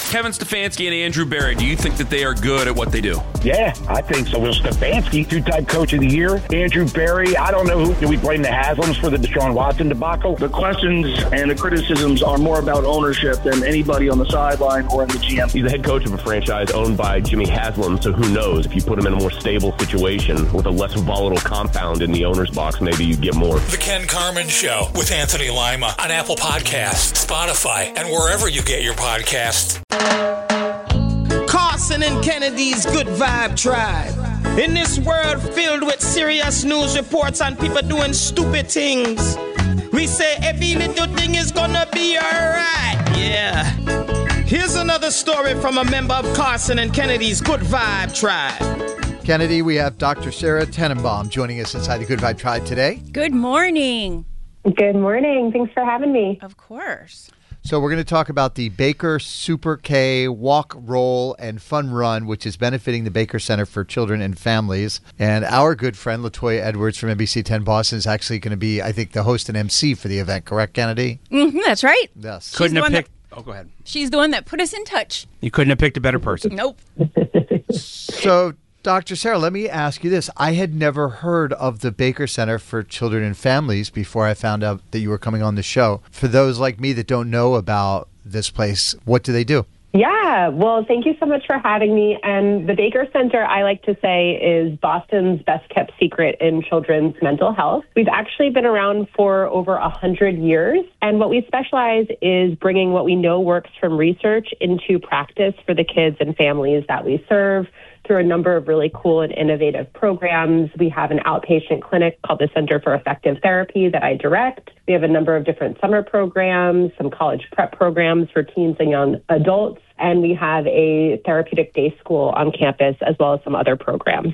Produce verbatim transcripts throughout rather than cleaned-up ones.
Kevin Stefanski and Andrew Berry, do you think that they are good at what they do? Yeah, I think so. Will Stefanski, two-time coach of the year. Andrew Berry, I don't know who. Do we blame the Haslams for the Deshaun Watson debacle? The questions and the criticisms are more about ownership than anybody on the sideline or in the G M. He's the head coach of a franchise owned by Jimmy Haslam, so who knows? If you put him in a more stable situation with a less volatile compound in the owner's box, maybe you get more. The Ken Carman Show with Anthony Lima on Apple Podcasts, Spotify, and wherever you get your podcasts. Carson and Kennedy's Good Vibe Tribe. In this world filled with serious news reports and people doing stupid things, we say every little thing is gonna be alright. Yeah. Here's another story from a member of Carson and Kennedy's Good Vibe Tribe. Kennedy, we have Doctor Sarah Tenenbaum joining us inside the Good Vibe Tribe today. Good morning. Good morning. Thanks for having me. Of course. So we're going to talk about the Baker Super K Walk, Roll, and Fun Run, which is benefiting the Baker Center for Children and Families. And our good friend, LaToya Edwards from N B C ten Boston, is actually going to be, I think, the host and M C for the event. Correct, Kennedy? Mm-hmm, that's right. Yes. Couldn't have picked... That, oh, go ahead. She's the one that put us in touch. You couldn't have picked a better person. Nope. So... Doctor Sarah, let me ask you this. I had never heard of the Baker Center for Children and Families before I found out that you were coming on the show. For those like me that don't know about this place, what do they do? Yeah, well, thank you so much for having me. And the Baker Center, I like to say, is Boston's best-kept secret in children's mental health. We've actually been around for over one hundred years, and what we specialize is bringing what we know works from research into practice for the kids and families that we serve through a number of really cool and innovative programs. We have an outpatient clinic called the Center for Effective Therapy that I direct. We have a number of different summer programs, some college prep programs for teens and young adults, and we have a therapeutic day school on campus as well as some other programs.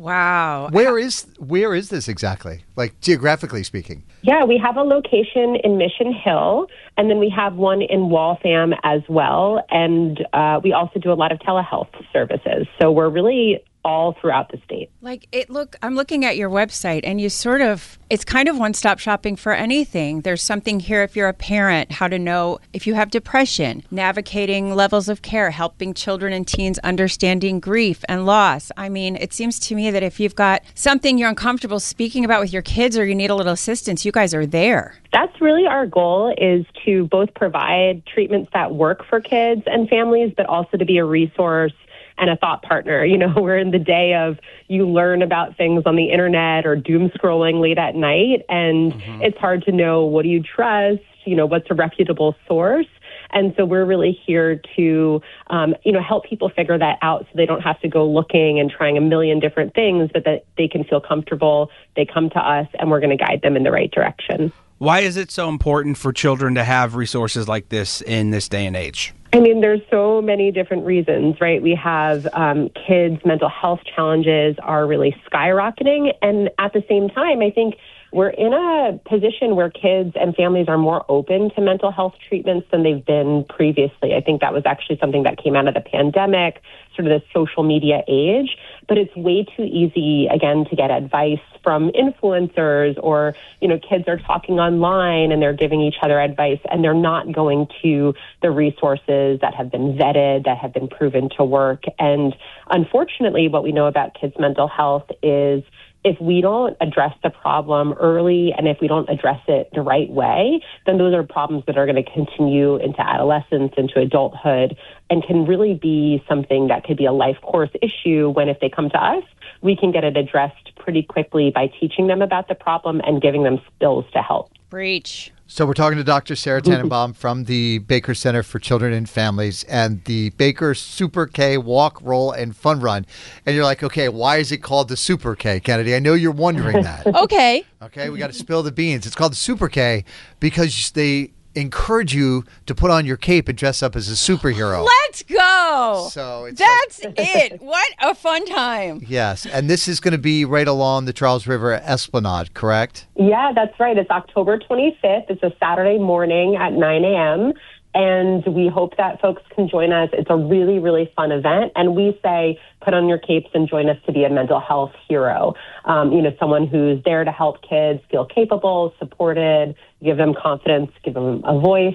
Wow. Where is where is this exactly, like geographically speaking? Yeah, we have a location in Mission Hill, and then we have one in Waltham as well. And uh, we also do a lot of telehealth services. So we're really all throughout the state. Like it look, I'm looking at your website and you sort of, it's kind of one-stop shopping for anything. There's something here if you're a parent, how to know if you have depression, navigating levels of care, helping children and teens understanding grief and loss. I mean, it seems to me that if you've got something you're uncomfortable speaking about with your kids or you need a little assistance, you guys are there. That's really our goal, is to both provide treatments that work for kids and families, but also to be a resource and a thought partner. You know, we're in the day of you learn about things on the internet or doom scrolling late at night, and mm-hmm. it's hard to know, what do you trust? You know, what's a reputable source? And so we're really here to, um, you know, help people figure that out so they don't have to go looking and trying a million different things, but that they can feel comfortable. They come to us and we're going to guide them in the right direction. Why is it so important for children to have resources like this in this day and age? I mean, there's so many different reasons, right? We have um, kids' mental health challenges are really skyrocketing. And at the same time, I think we're in a position where kids and families are more open to mental health treatments than they've been previously. I think that was actually something that came out of the pandemic, sort of the social media age. But it's way too easy, again, to get advice from influencers, or, you know, kids are talking online and they're giving each other advice and they're not going to the resources that have been vetted, that have been proven to work. And unfortunately, what we know about kids' mental health is if we don't address the problem early and if we don't address it the right way, then those are problems that are going to continue into adolescence, into adulthood, and can really be something that could be a life course issue when, if they come to us, we can get it addressed pretty quickly by teaching them about the problem and giving them skills to help. Preach. So we're talking to Doctor Sarah Tenenbaum from the Baker Center for Children and Families and the Baker Super K Walk, Roll, and Fun Run. And you're like, okay, why is it called the Super K, Kennedy? I know you're wondering that. Okay. Okay, we got to spill the beans. It's called the Super K because they encourage you to put on your cape and dress up as a superhero. Let's go. So it's That's like, it. What a fun time. Yes, and this is going to be right along the Charles River Esplanade, correct? Yeah, that's right. It's October twenty-fifth. It's a Saturday morning at nine a.m., and we hope that folks can join us. It's a really, really fun event, and we say put on your capes and join us to be a mental health hero. Um, you know, someone who's there to help kids feel capable, supported, give them confidence, give them a voice.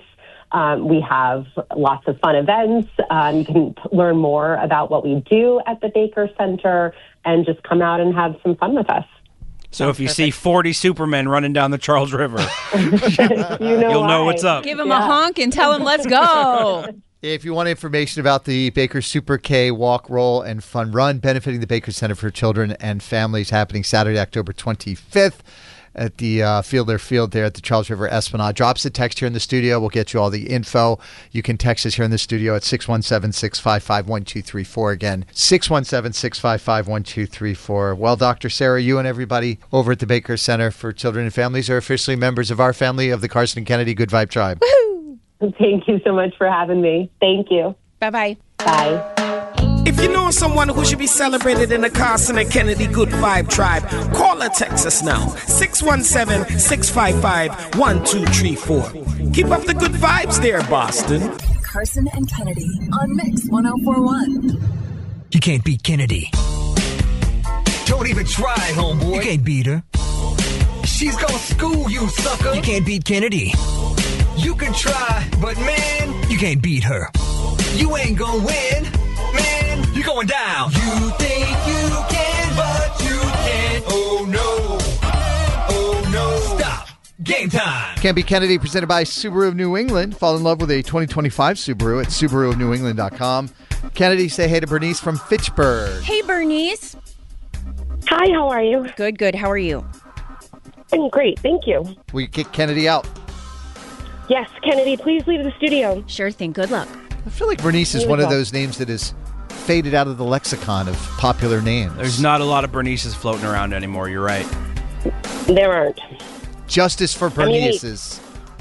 Um, we have lots of fun events. Um, you can t- learn more about what we do at the Baker Center and just come out and have some fun with us. So if you see forty Supermen running down the Charles River, you know you'll know why. what's up. Give them yeah. a honk and tell them, let's go. If you want information about the Baker Super K Walk, Roll, and Fun Run benefiting the Baker Center for Children and Families happening Saturday, October twenty-fifth at the uh, Fielder Field there at the Charles River Esplanade. Drop us a text here in the studio. We'll get you all the info. You can text us here in the studio at six one seven, six five five, one two three four. Again, six one seven, six five five, one two three four. Well, Doctor Sarah, you and everybody over at the Baker Center for Children and Families are officially members of our family of the Carson and Kennedy Good Vibe Tribe. Woohoo! Thank you so much for having me. Thank you. Bye-bye. Bye. If you know someone who should be celebrated in the Carson and Kennedy Good Vibe Tribe, call or text us now. six one seven, six five five, one two three four. Keep up the good vibes there, Boston. Carson and Kennedy on Mix one oh four point one. You can't beat Kennedy. Don't even try, homeboy. You can't beat her. She's gonna school you, sucker. You can't beat Kennedy. You can try, but man, you can't beat her. You ain't gonna win, man. You're going down. You think you can, but you can't. Oh no. Oh no. Stop. Game time. Can't Beat Kennedy, presented by Subaru of New England. Fall in love with a twenty twenty-five Subaru at Subaru of New England dot com. Kennedy, say hey to Bernice from Fitchburg. Hey, Bernice. Hi, how are you? Good, good. How are you? I'm great, thank you. Will you kick Kennedy out? Yes, Kennedy, please leave the studio. Sure thing. Good luck. I feel like Bernice is Here we one of go. those names that is faded out of the lexicon of popular names. There's not a lot of Bernices floating around anymore. You're right. There aren't. Justice for Bernices.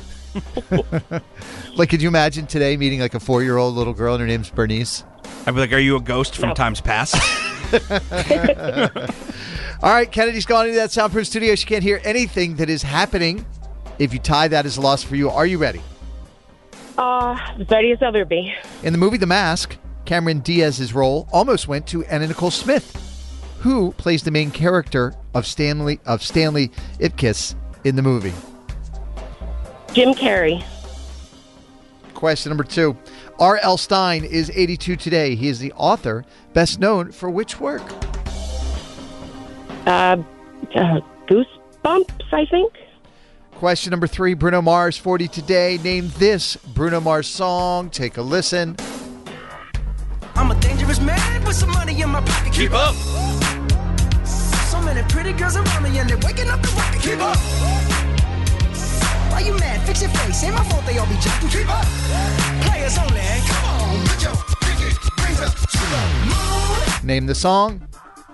Like, could you imagine today meeting like a four-year-old little girl and her name's Bernice? I'd be like, are you a ghost from No. times past? All right, Kennedy's gone into that soundproof studio. She can't hear anything that is happening. If you tie, that is a loss for you. Are you ready? Uh, as ready as ever be. In the movie The Mask, Cameron Diaz's role almost went to Anna Nicole Smith, who plays the main character of Stanley of Stanley Ipkiss in the movie. Jim Carrey. Question number two. R L. Stine is eighty-two today. He is the author, best known for which work? Uh, uh, Goosebumps, I think. Question number three. Bruno Mars, forty today. Name this Bruno Mars song. Take a listen. I'm a dangerous man with some money in my pocket. Keep up. So many pretty girls around me and they're waking up the rocket. Keep up. Why you mad? Fix your face. Ain't my fault they all be jacking. Keep up. Players only. Come on. Put your pinky rings up to the moon. Name the song.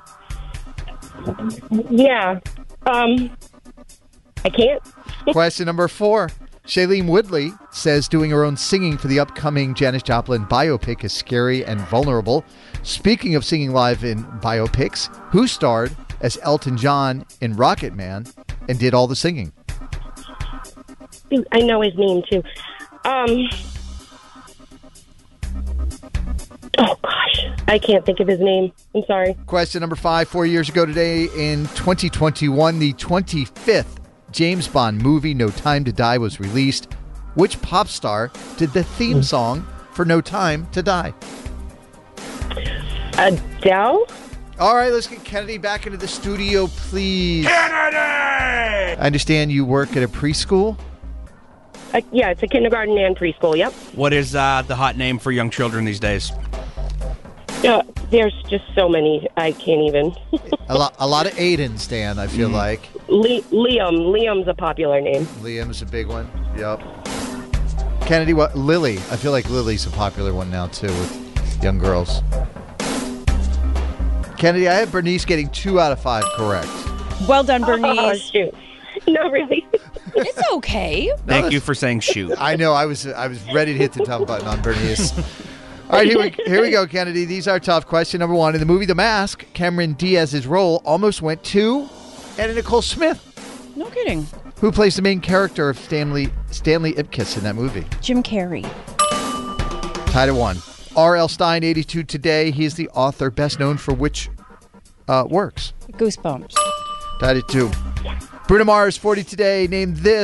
Yeah. Um, I can't. Question number four. Shailene Woodley says doing her own singing for the upcoming Janis Joplin biopic is scary and vulnerable. Speaking of singing live in biopics, who starred as Elton John in Rocket Man and did all the singing? I know his name, too. Um... Oh, gosh. I can't think of his name. I'm sorry. Question number five. Four years ago today in twenty twenty-one, the twenty-fifth James Bond movie, No Time to Die, was released. Which pop star did the theme song for No Time to Die? Adele? All right, let's get Kennedy back into the studio, please. Kennedy! I understand you work at a preschool? Uh, yeah, it's a kindergarten and preschool, yep. What is uh, the hot name for young children these days? Uh, there's just so many, I can't even. a, lot, a lot of Aidens, Dan, I feel mm. like. Le- Liam. Liam's a popular name. Liam's a big one. Yep. Kennedy, what? Lily. I feel like Lily's a popular one now, too, with young girls. Kennedy, I have Bernice getting two out of five correct. Well done, Bernice. Oh, shoot. No, really. It's okay. Thank no, you for saying shoot. I know. I was I was ready to hit the dump button on Bernice. All right, here we, here we go, Kennedy. These are tough. Question number one. In the movie The Mask, Cameron Diaz's role almost went to Anna Nicole Smith. No kidding. Who plays the main character of Stanley Stanley Ipkiss in that movie? Jim Carrey. Tied at one. R L. Stine, eighty-two today. He is the author best known for which uh, works? Goosebumps. Tied at two. Bruno Mars, forty today. Name this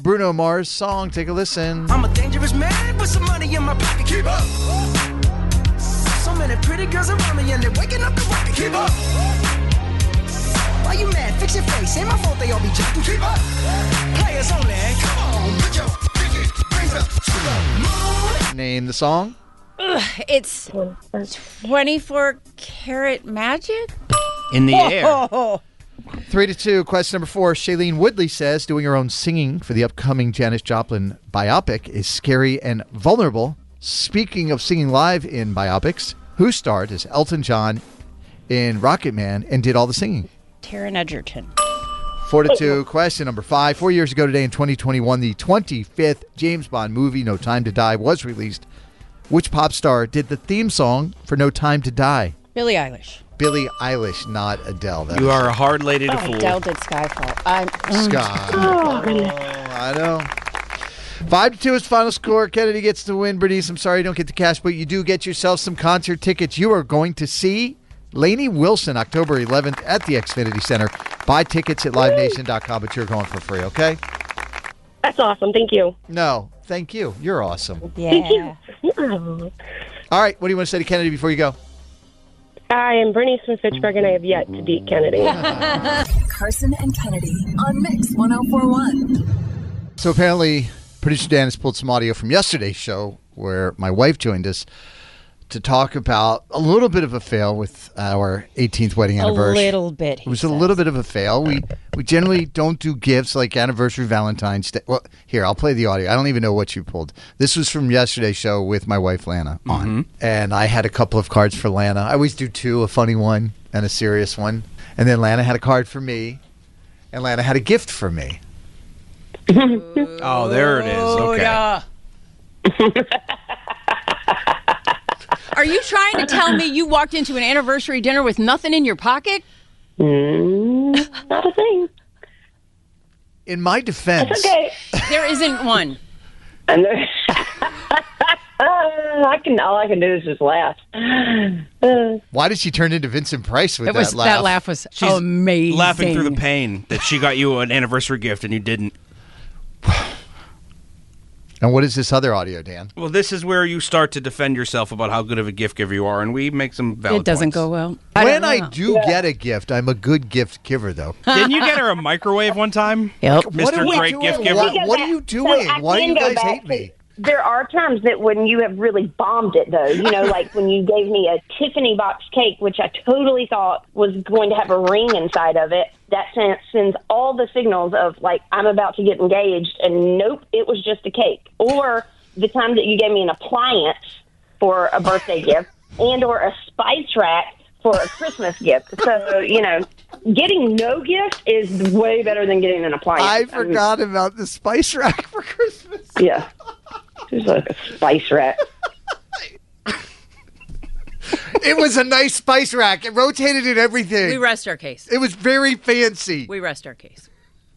Bruno Mars song. Take a listen. I'm a dangerous man with some money in my pocket. Keep up. So many pretty girls around me and they're waking up the rocket. Keep up. Why you mad? Fix your face. Ain't my fault they all be jacking. Keep up. Players only. Come on, put your pinky rings up to the moon. Name the song. Ugh, it's twenty-four karat magic? In the air. Oh. Three to two. Question number four. Shailene Woodley says doing her own singing for the upcoming Janis Joplin biopic is scary and vulnerable. Speaking of singing live in biopics, who starred as Elton John in Rocket Man and did all the singing? Taron Egerton. Four to two. Question number five. Four years ago today in twenty twenty-one, the twenty-fifth James Bond movie, No Time to Die, was released. Which pop star did the theme song for No Time to Die? Billie Eilish. Billie Eilish, not Adele. That You are a hard lady to Oh, fool. Adele did Skyfall. I'm Sky. Oh, goodness. I know. Five to two is final score. Kennedy gets the win. Bernice, I'm sorry you don't get the cash, but you do get yourself some concert tickets. You are going to see Lainey Wilson October eleventh at the Xfinity Center. Buy tickets at live nation dot com, but you're going for free, okay? That's awesome. Thank you. No, thank you. You're awesome. Thank you. Oh. All right, what do you want to say to Kennedy before you go? I am Bernice from Fitchburg, and I have yet to beat Kennedy. Carson and Kennedy on Mix one oh four one. So apparently, producer Dan has pulled some audio from yesterday's show where my wife joined us to talk about a little bit of a fail with our eighteenth wedding anniversary. A little bit. It was a little bit of a fail. We we generally don't do gifts like anniversary, Valentine's Day. Well, here, I'll play the audio. I don't even know what you pulled. This was from yesterday's show with my wife, Lana, on. Mm-hmm. And I had a couple of cards for Lana. I always do two, a funny one and a serious one. And then Lana had a card for me, and Lana had a gift for me. Oh, there it is. Okay. Yeah. Are you trying to tell me you walked into an anniversary dinner with nothing in your pocket? Mm, not a thing. In my defense, That's okay. There isn't one. And there, I can. All I can do is just laugh. Uh, why did she turn into Vincent Price with It that was laugh? that laugh was She's amazing. laughing through the pain that she got you an anniversary gift and you didn't. And what is this other audio, Dan? Well, this is where you start to defend yourself about how good of a gift giver you are, and we make some valid It doesn't points. go well. When I do get a gift, I'm a good gift giver, though. Didn't you get her a microwave one time? Yep. Mister we Great doing? Gift Giver? What, what are you doing? So I Why do can you go guys back hate to- me? There are times that when you have really bombed it, though, you know, like when you gave me a Tiffany box cake, which I totally thought was going to have a ring inside of it, that sends, sends all the signals of, like, I'm about to get engaged, and nope, it was just a cake. Or the time that you gave me an appliance for a birthday gift and or a spice rack for a Christmas gift. So, you know, getting no gift is way better than getting an appliance. I mean, forgot about the spice rack for Christmas. Yeah. It's like a spice rack. It was a nice spice rack. It rotated and everything. We rest our case. It was very fancy. We rest our case.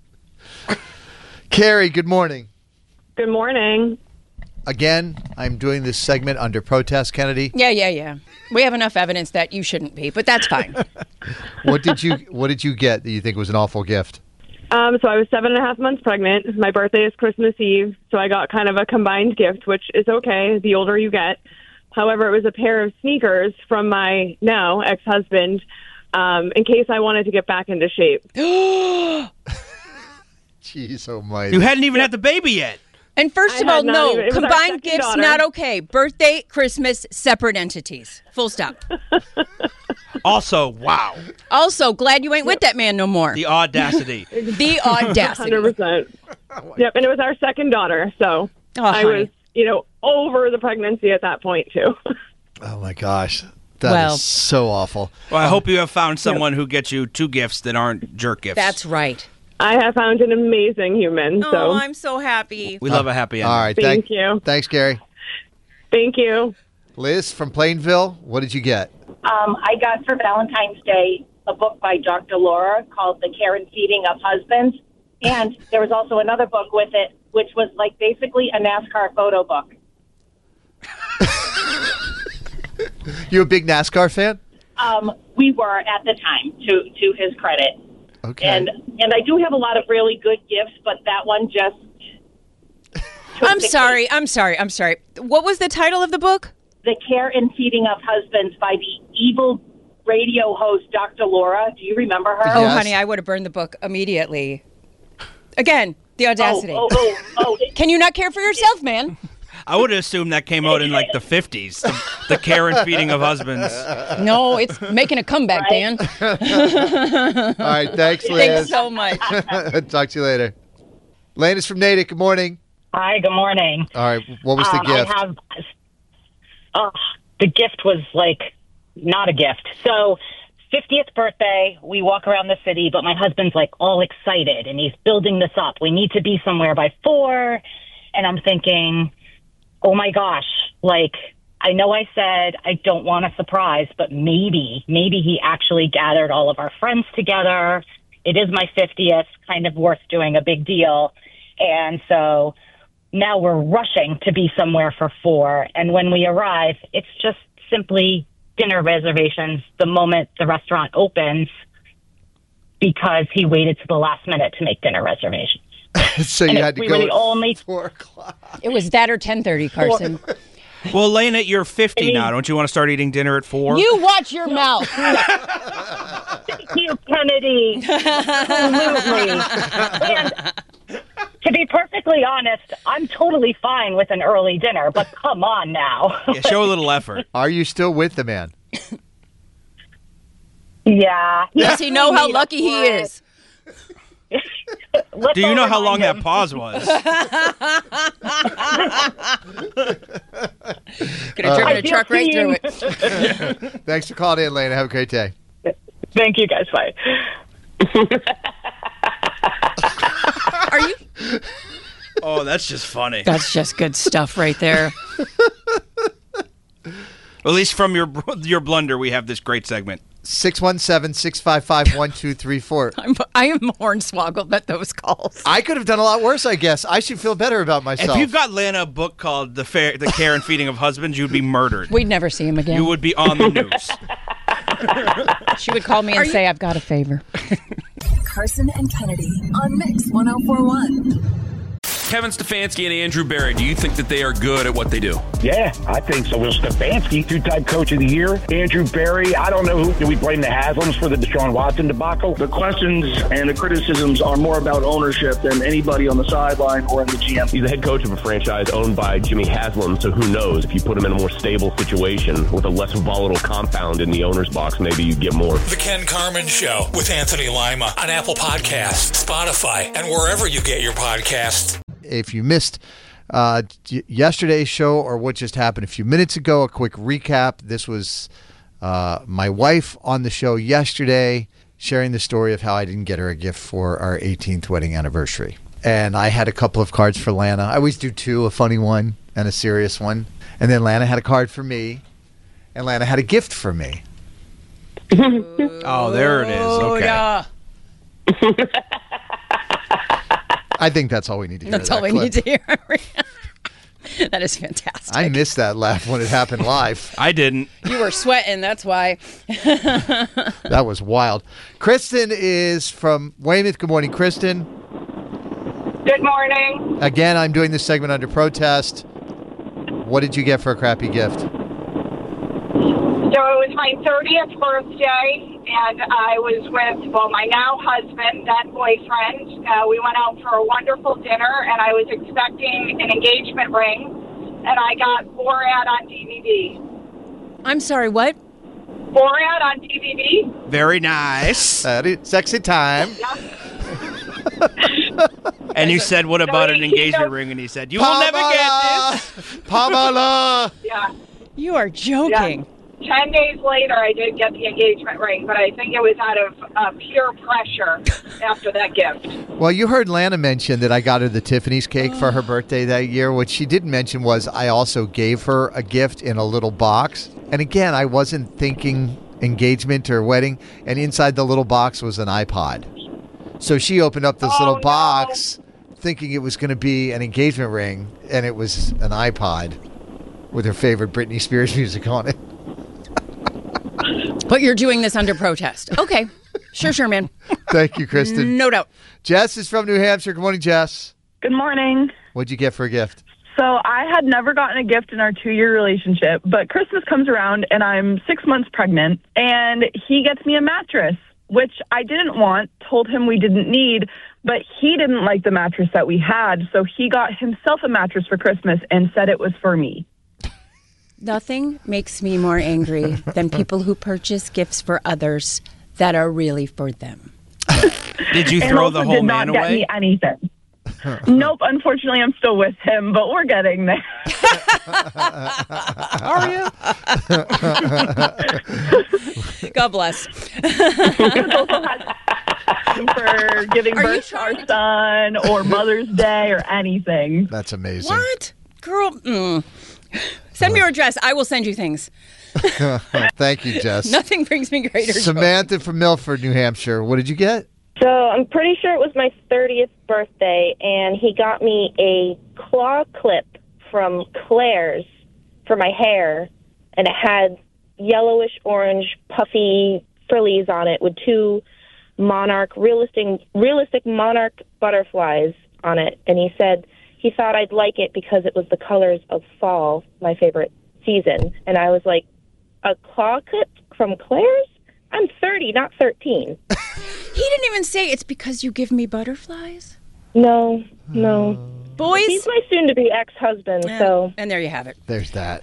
Carrie, good morning. Good morning. Again, I'm doing this segment under protest, Kennedy. Yeah, yeah, yeah. We have enough evidence that you shouldn't be, but that's fine. What did you What did you get that you think was an awful gift? Um, so I was seven and a half months pregnant. My birthday is Christmas Eve, so I got kind of a combined gift, which is okay the older you get. However, it was a pair of sneakers from my now ex-husband um, in case I wanted to get back into shape. Jeez, oh my! You hadn't even had the baby yet. And first I of all, had not no, even- it was our combined second gifts, daughter. not okay. Birthday, Christmas, separate entities. Full stop. Also, wow. Also, glad you ain't with that man no more. The audacity. The audacity. one hundred percent. Yep, and it was our second daughter, so Oh, I honey. was, you know, over the pregnancy at that point, too. Oh my gosh, that is Well- so awful. Well, I hope you have found someone who gets you two gifts that aren't jerk gifts. That's right. I have found an amazing human, Oh, so I'm so happy. We love a happy ending. All right, thank thank you. Thanks, Gary. Thank you. Liz from Plainville, what did you get? Um, I got for Valentine's Day a book by Doctor Laura called The Care and Feeding of Husbands. And there was also another book with it, which was like basically a NASCAR photo book. You a big NASCAR fan? Um, we were at the time, to, to his credit. Okay. And and I do have a lot of really good gifts, but that one just I'm sorry. I'm sorry. I'm sorry. What was the title of the book? The Care and Feeding of Husbands by the evil radio host, Doctor Laura. Do you remember her? Oh, honey, I would have burned the book immediately. Again, the audacity. Oh, oh, oh, oh. Can you not care for yourself, man? I would assume that came out in like the fifties, the, the care and feeding of husbands. No, it's making a comeback, Dan. All right, thanks, Liz. Thanks so much. Talk to you later. Lane is from Natick. Good morning. Hi, good morning. All right, what was the um, gift? I have, oh, the gift was like not a gift. So, fiftieth birthday, we walk around the city, but my husband's like all excited and he's building this up. We need to be somewhere by four. And I'm thinking, oh my gosh, like, I know I said I don't want a surprise, but maybe, maybe he actually gathered all of our friends together. It is my fiftieth, kind of worth doing a big deal. And so now we're rushing to be somewhere for four. And when we arrive, it's just simply dinner reservations the moment the restaurant opens because he waited to the last minute to make dinner reservations. So you and had to we go were the at only four o'clock. It was that or ten thirty, Carson. Well, Lena, you're fifty now. Don't you want to start eating dinner at four? You watch your mouth. Thank you, Kennedy. Absolutely. And to be perfectly honest, I'm totally fine with an early dinner, but come on now. Yeah, show a little effort. Are you still with the man? Yeah. Does he know how lucky he is? Do you know how long that pause was? Could have driven I a truck feel right through seen. it. Thanks for calling in, Lena. Have a great day. Thank you, guys. Bye. Are you? Oh, that's just funny. That's just good stuff right there. At least from your your blunder, we have this great segment. six one seven, six five five, one two three four. I'm, I am hornswoggled at those calls. I could have done a lot worse, I guess. I should feel better about myself. If you got Lena a book called The Fair, The Care and Feeding of Husbands, you'd be murdered. We'd never see him again. You would be on the news. She would call me and say, I've got a favor. Carson and Kennedy on Mix one oh four one. Kevin Stefanski and Andrew Barry, do you think that they are good at what they do? Yeah, I think so. Will Stefanski, two-time coach of the year. Andrew Barry, I don't know who. Do we blame the Haslams for the Deshaun Watson debacle? The questions and the criticisms are more about ownership than anybody on the sideline or in the G M. He's the head coach of a franchise owned by Jimmy Haslam, so who knows? If you put him in a more stable situation with a less volatile compound in the owner's box, maybe you get more. The Ken Carman Show with Anthony Lima on Apple Podcasts, Spotify, and wherever you get your podcasts. If you missed uh, yesterday's show or what just happened a few minutes ago, a quick recap. This was uh, my wife on the show yesterday sharing the story of how I didn't get her a gift for our eighteenth wedding anniversary. And I had a couple of cards for Lana. I always do two, a funny one and a serious one. And then Lana had a card for me, and Lana had a gift for me. Oh, there it is. Okay. Yeah. I think that's all we need to hear. That's that all we clip. need to hear. That is fantastic. I missed that laugh when it happened live. I didn't. You were sweating, that's why. That was wild. Kristen is from Weymouth. Good morning, Kristen. Good morning. Again, I'm doing this segment under protest. What did you get for a crappy gift? So it was my thirtieth birthday, and I was with, well, my now husband, then boyfriend. Uh, we went out for a wonderful dinner, and I was expecting an engagement ring, and I got Borat on D V D. I'm sorry, what? Borat on D V D? Very nice. Uh, sexy time. And you said, what about an engagement ring? And he said, you will never get this. Pamela. Yeah. You are joking. Yeah. Ten days later, I did get the engagement ring, but I think it was out of uh, pure pressure after that gift. Well, you heard Lana mention that I got her the Tiffany's cake for her birthday that year. What she didn't mention was I also gave her a gift in a little box. And again, I wasn't thinking engagement or wedding. And inside the little box was an iPod. So she opened up this Oh, little no. box thinking it was going to be an engagement ring. And it was an iPod with her favorite Britney Spears music on it. But you're doing this under protest. Okay. Sure, sure, man. Thank you, Kristen. No doubt. Jess is from New Hampshire. Good morning, Jess. Good morning. What'd you get for a gift? So I had never gotten a gift in our two-year relationship, but Christmas comes around and I'm six months pregnant, and he gets me a mattress, which I didn't want, told him we didn't need, but he didn't like the mattress that we had, so he got himself a mattress for Christmas and said it was for me. Nothing makes me more angry than people who purchase gifts for others that are really for them. Did you And throw also the whole did not man get away? me anything. Nope, unfortunately, I'm still with him, but we're getting there. Are you? God bless. For giving Are you birth to our son or Mother's Day or anything. That's amazing. What? Girl, mm. Send me your address. I will send you things. Thank you, Jess. Nothing brings me greater joy. Samantha from Milford, New Hampshire. What did you get? So I'm pretty sure it was my thirtieth birthday, and he got me a claw clip from Claire's for my hair, and it had yellowish orange puffy frillies on it with two monarch realistic realistic monarch butterflies on it. And he said he thought I'd like it because it was the colors of fall, my favorite season. And I was like, a claw clip from Claire's? I'm thirty, not thirteen. He didn't even say it's because you give me butterflies. No, no. Boys? He's my soon-to-be ex-husband, Yeah. so... And there you have it. There's that.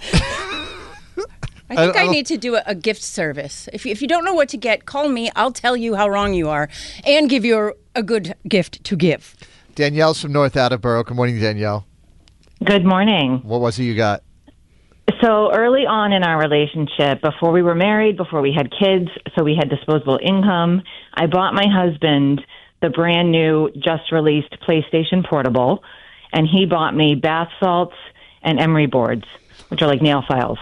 I think I- I, I- need to do a, a gift service. If you, if you don't know what to get, call me. I'll tell you how wrong you are and give you a, a good gift to give. Danielle's from North Attleboro. Good morning, Danielle. Good morning. What was it you got? So early on in our relationship, before we were married, before we had kids, so we had disposable income, I bought my husband the brand new, just released PlayStation Portable, and he bought me bath salts and emery boards, which are like nail files.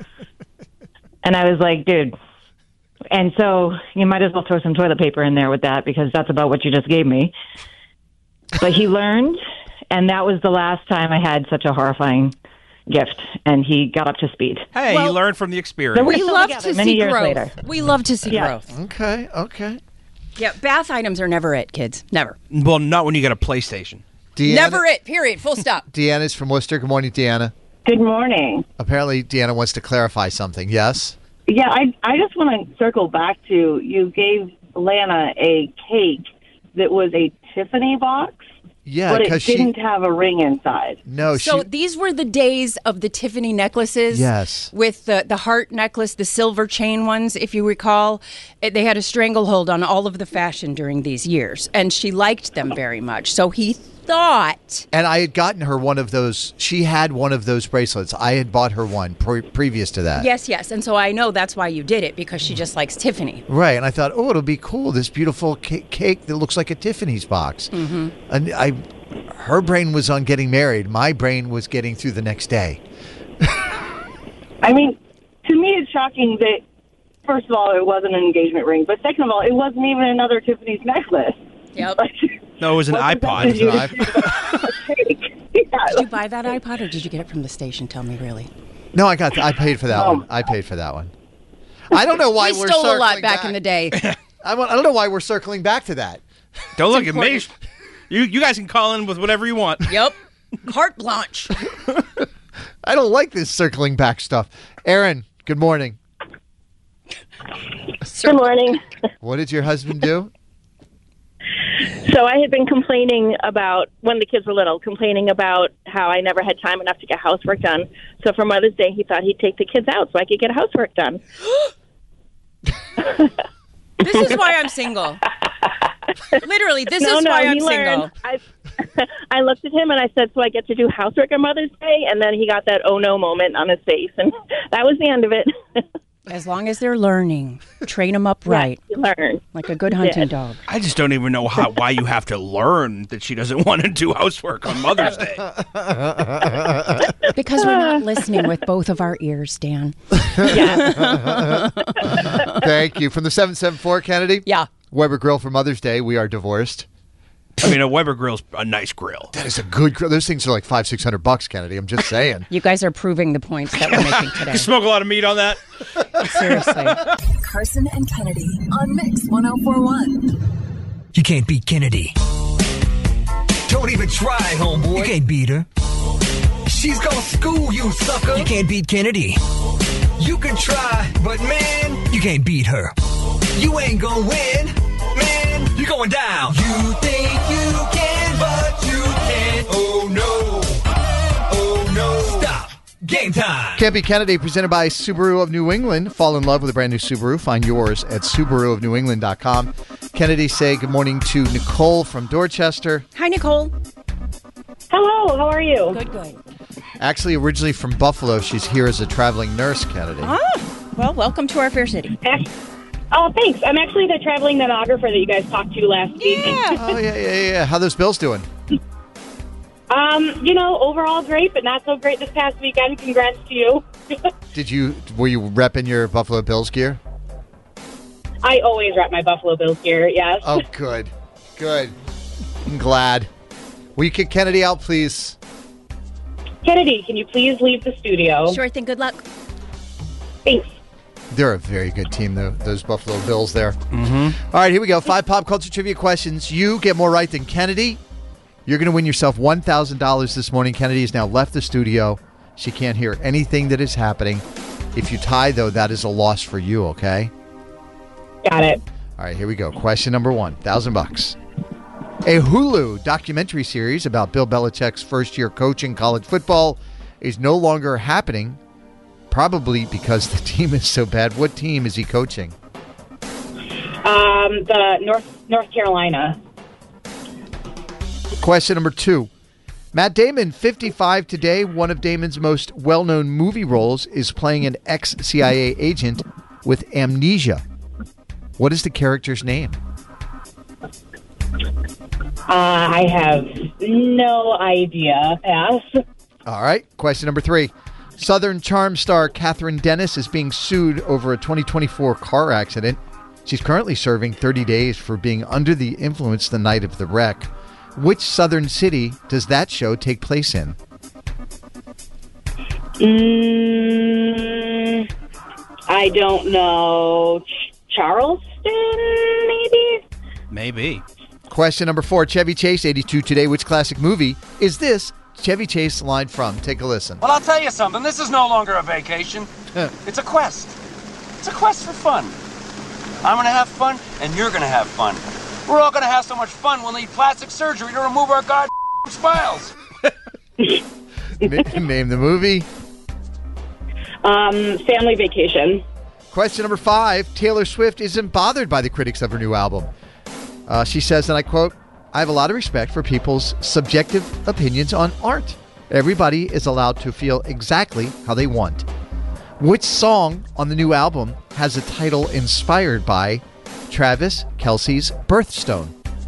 And I was like, dude, and so you might as well throw some toilet paper in there with that, because that's about what you just gave me. But he learned, and that was the last time I had such a horrifying gift, and he got up to speed. Hey, Well, you learned from the experience. Then we're We still love together to many see years growth. later. We love to see Yeah. growth. Okay, okay. Yeah, bath items are never it, kids. Never. Well, not when you get a PlayStation. Deanna, Never it, period. Full stop. Deanna's from Worcester. Good morning, Deanna. Good morning. Apparently, Deanna wants to clarify something. Yes? Yeah, I I just want to circle back to, you gave Lana a cake that was a Tiffany box, Yeah, but it 'cause she- didn't have a ring inside. No, So these were the days of the Tiffany necklaces. Yes. With the, the heart necklace, the silver chain ones, if you recall. It- They had a stranglehold on all of the fashion during these years. And she liked them very much. So he thought. And I had gotten her one of those. She had one of those bracelets. I had bought her one pre- previous to that. Yes, yes. And so I know that's why you did it, because she just likes Tiffany. Right, and I thought, oh, it'll be cool. This beautiful ca- cake that looks like a Tiffany's box. Mm-hmm. And I, her brain was on getting married. My brain was getting through the next day. I mean, to me, it's shocking that, first of all, it wasn't an engagement ring, but second of all, it wasn't even another Tiffany's necklace. Yep. No, it was an What iPod. possesses you to do Did you buy that iPod, or did you get it from the station? Tell me, really. No, I got. I paid for that Oh. one. I paid for that one. I don't know why we we're stole a circling lot back, back. in the day. I, want, I don't know why we're circling back to that. Don't look at me. You you guys can call in with whatever you want. Yep. Carte blanche. I don't like this circling back stuff. Aaron, good morning. Good morning. What did your husband do? So I had been complaining about, when the kids were little, complaining about how I never had time enough to get housework done. So for Mother's Day, he thought he'd take the kids out so I could get housework done. This is why I'm single. Literally, this no, is no, why I'm he single. learned. I, I looked at him and I said, so I get to do housework on Mother's Day? And then he got that oh no moment on his face. And that was the end of it. As long as they're learning, train them up right. You learn. Like a good hunting Yeah. dog. I just don't even know how why you have to learn that she doesn't want to do housework on Mother's Day. Because we're not listening with both of our ears, Dan. Thank you. From the seven seven four, Kennedy? Yeah. Weber Grill for Mother's Day. We are divorced. I mean, a Weber grill's a nice grill. That is a good grill. Those things are like five, six hundred bucks, Kennedy. I'm just saying. You guys are proving the points that we're making today. You smoke a lot of meat on that? Seriously. Carson and Kennedy on Mix one oh four one. You can't beat Kennedy. Don't even try, homeboy. You can't beat her. She's gonna school you, sucker. You can't beat Kennedy. You can try, but man, you can't beat her. You ain't gonna win, man. You're going down. You think you can, but you can't. Oh no. Oh no. Stop. Game time. Can't Beat Kennedy, presented by Subaru of New England. Fall in love with a brand new Subaru. Find yours at Subaru of New England dot com. Kennedy, say good morning to Nicole from Dorchester. Hi, Nicole. Hello, how are you? Good, good. Actually, originally from Buffalo. She's here as a traveling nurse, Kennedy. Ah, well, welcome to our fair city. Oh, thanks. I'm actually the traveling mammographer that you guys talked to last week. Yeah. Oh, yeah, yeah, yeah. How those Bills doing? Um, you know, overall great, but not so great this past weekend. Congrats to you. Did you, were you repping your Buffalo Bills gear? I always rep my Buffalo Bills gear, yes. Oh, good. Good. I'm glad. Will you kick Kennedy out, please? Kennedy, can you please leave the studio? Sure thing. Good luck. Thanks. They're a very good team, though, those Buffalo Bills there. Mm-hmm. All right, here we go. Five pop culture trivia questions. You get more right than Kennedy. You're going to win yourself one thousand dollars this morning. Kennedy has now left the studio. She can't hear anything that is happening. If you tie, though, that is a loss for you, okay? Got it. All right, here we go. Question number one, thousand bucks. A Hulu documentary series about Bill Belichick's first year coaching college football is no longer happening, probably because the team is so bad. What team is he coaching? Um, the North North Carolina. Question number two. Matt Damon, fifty-five today. One of Damon's most well-known movie roles is playing an ex-C I A agent with amnesia. What is the character's name? Uh, I have no idea. Yes. All right. Question number three. Southern Charm star Catherine Dennis is being sued over a twenty twenty-four car accident. She's currently serving thirty days for being under the influence the night of the wreck. Which southern city does that show take place in? Mm, I don't know. Ch- Charleston, maybe? Maybe. Question number four. Chevy Chase, eighty-two today. Which classic movie is this Chevy Chase line from? Take a listen. Well, I'll tell you something. This is no longer a vacation. It's a quest. It's a quest for fun. I'm going to have fun, and you're going to have fun. We're all going to have so much fun we'll need plastic surgery to remove our goddamn smiles. Name the movie. Um, Family Vacation. Question number five. Taylor Swift isn't bothered by the critics of her new album. Uh, she says, and I quote, "I have a lot of respect for people's subjective opinions on art. Everybody is allowed to feel exactly how they want." Which song on the new album has a title inspired by Travis Kelce's birthstone?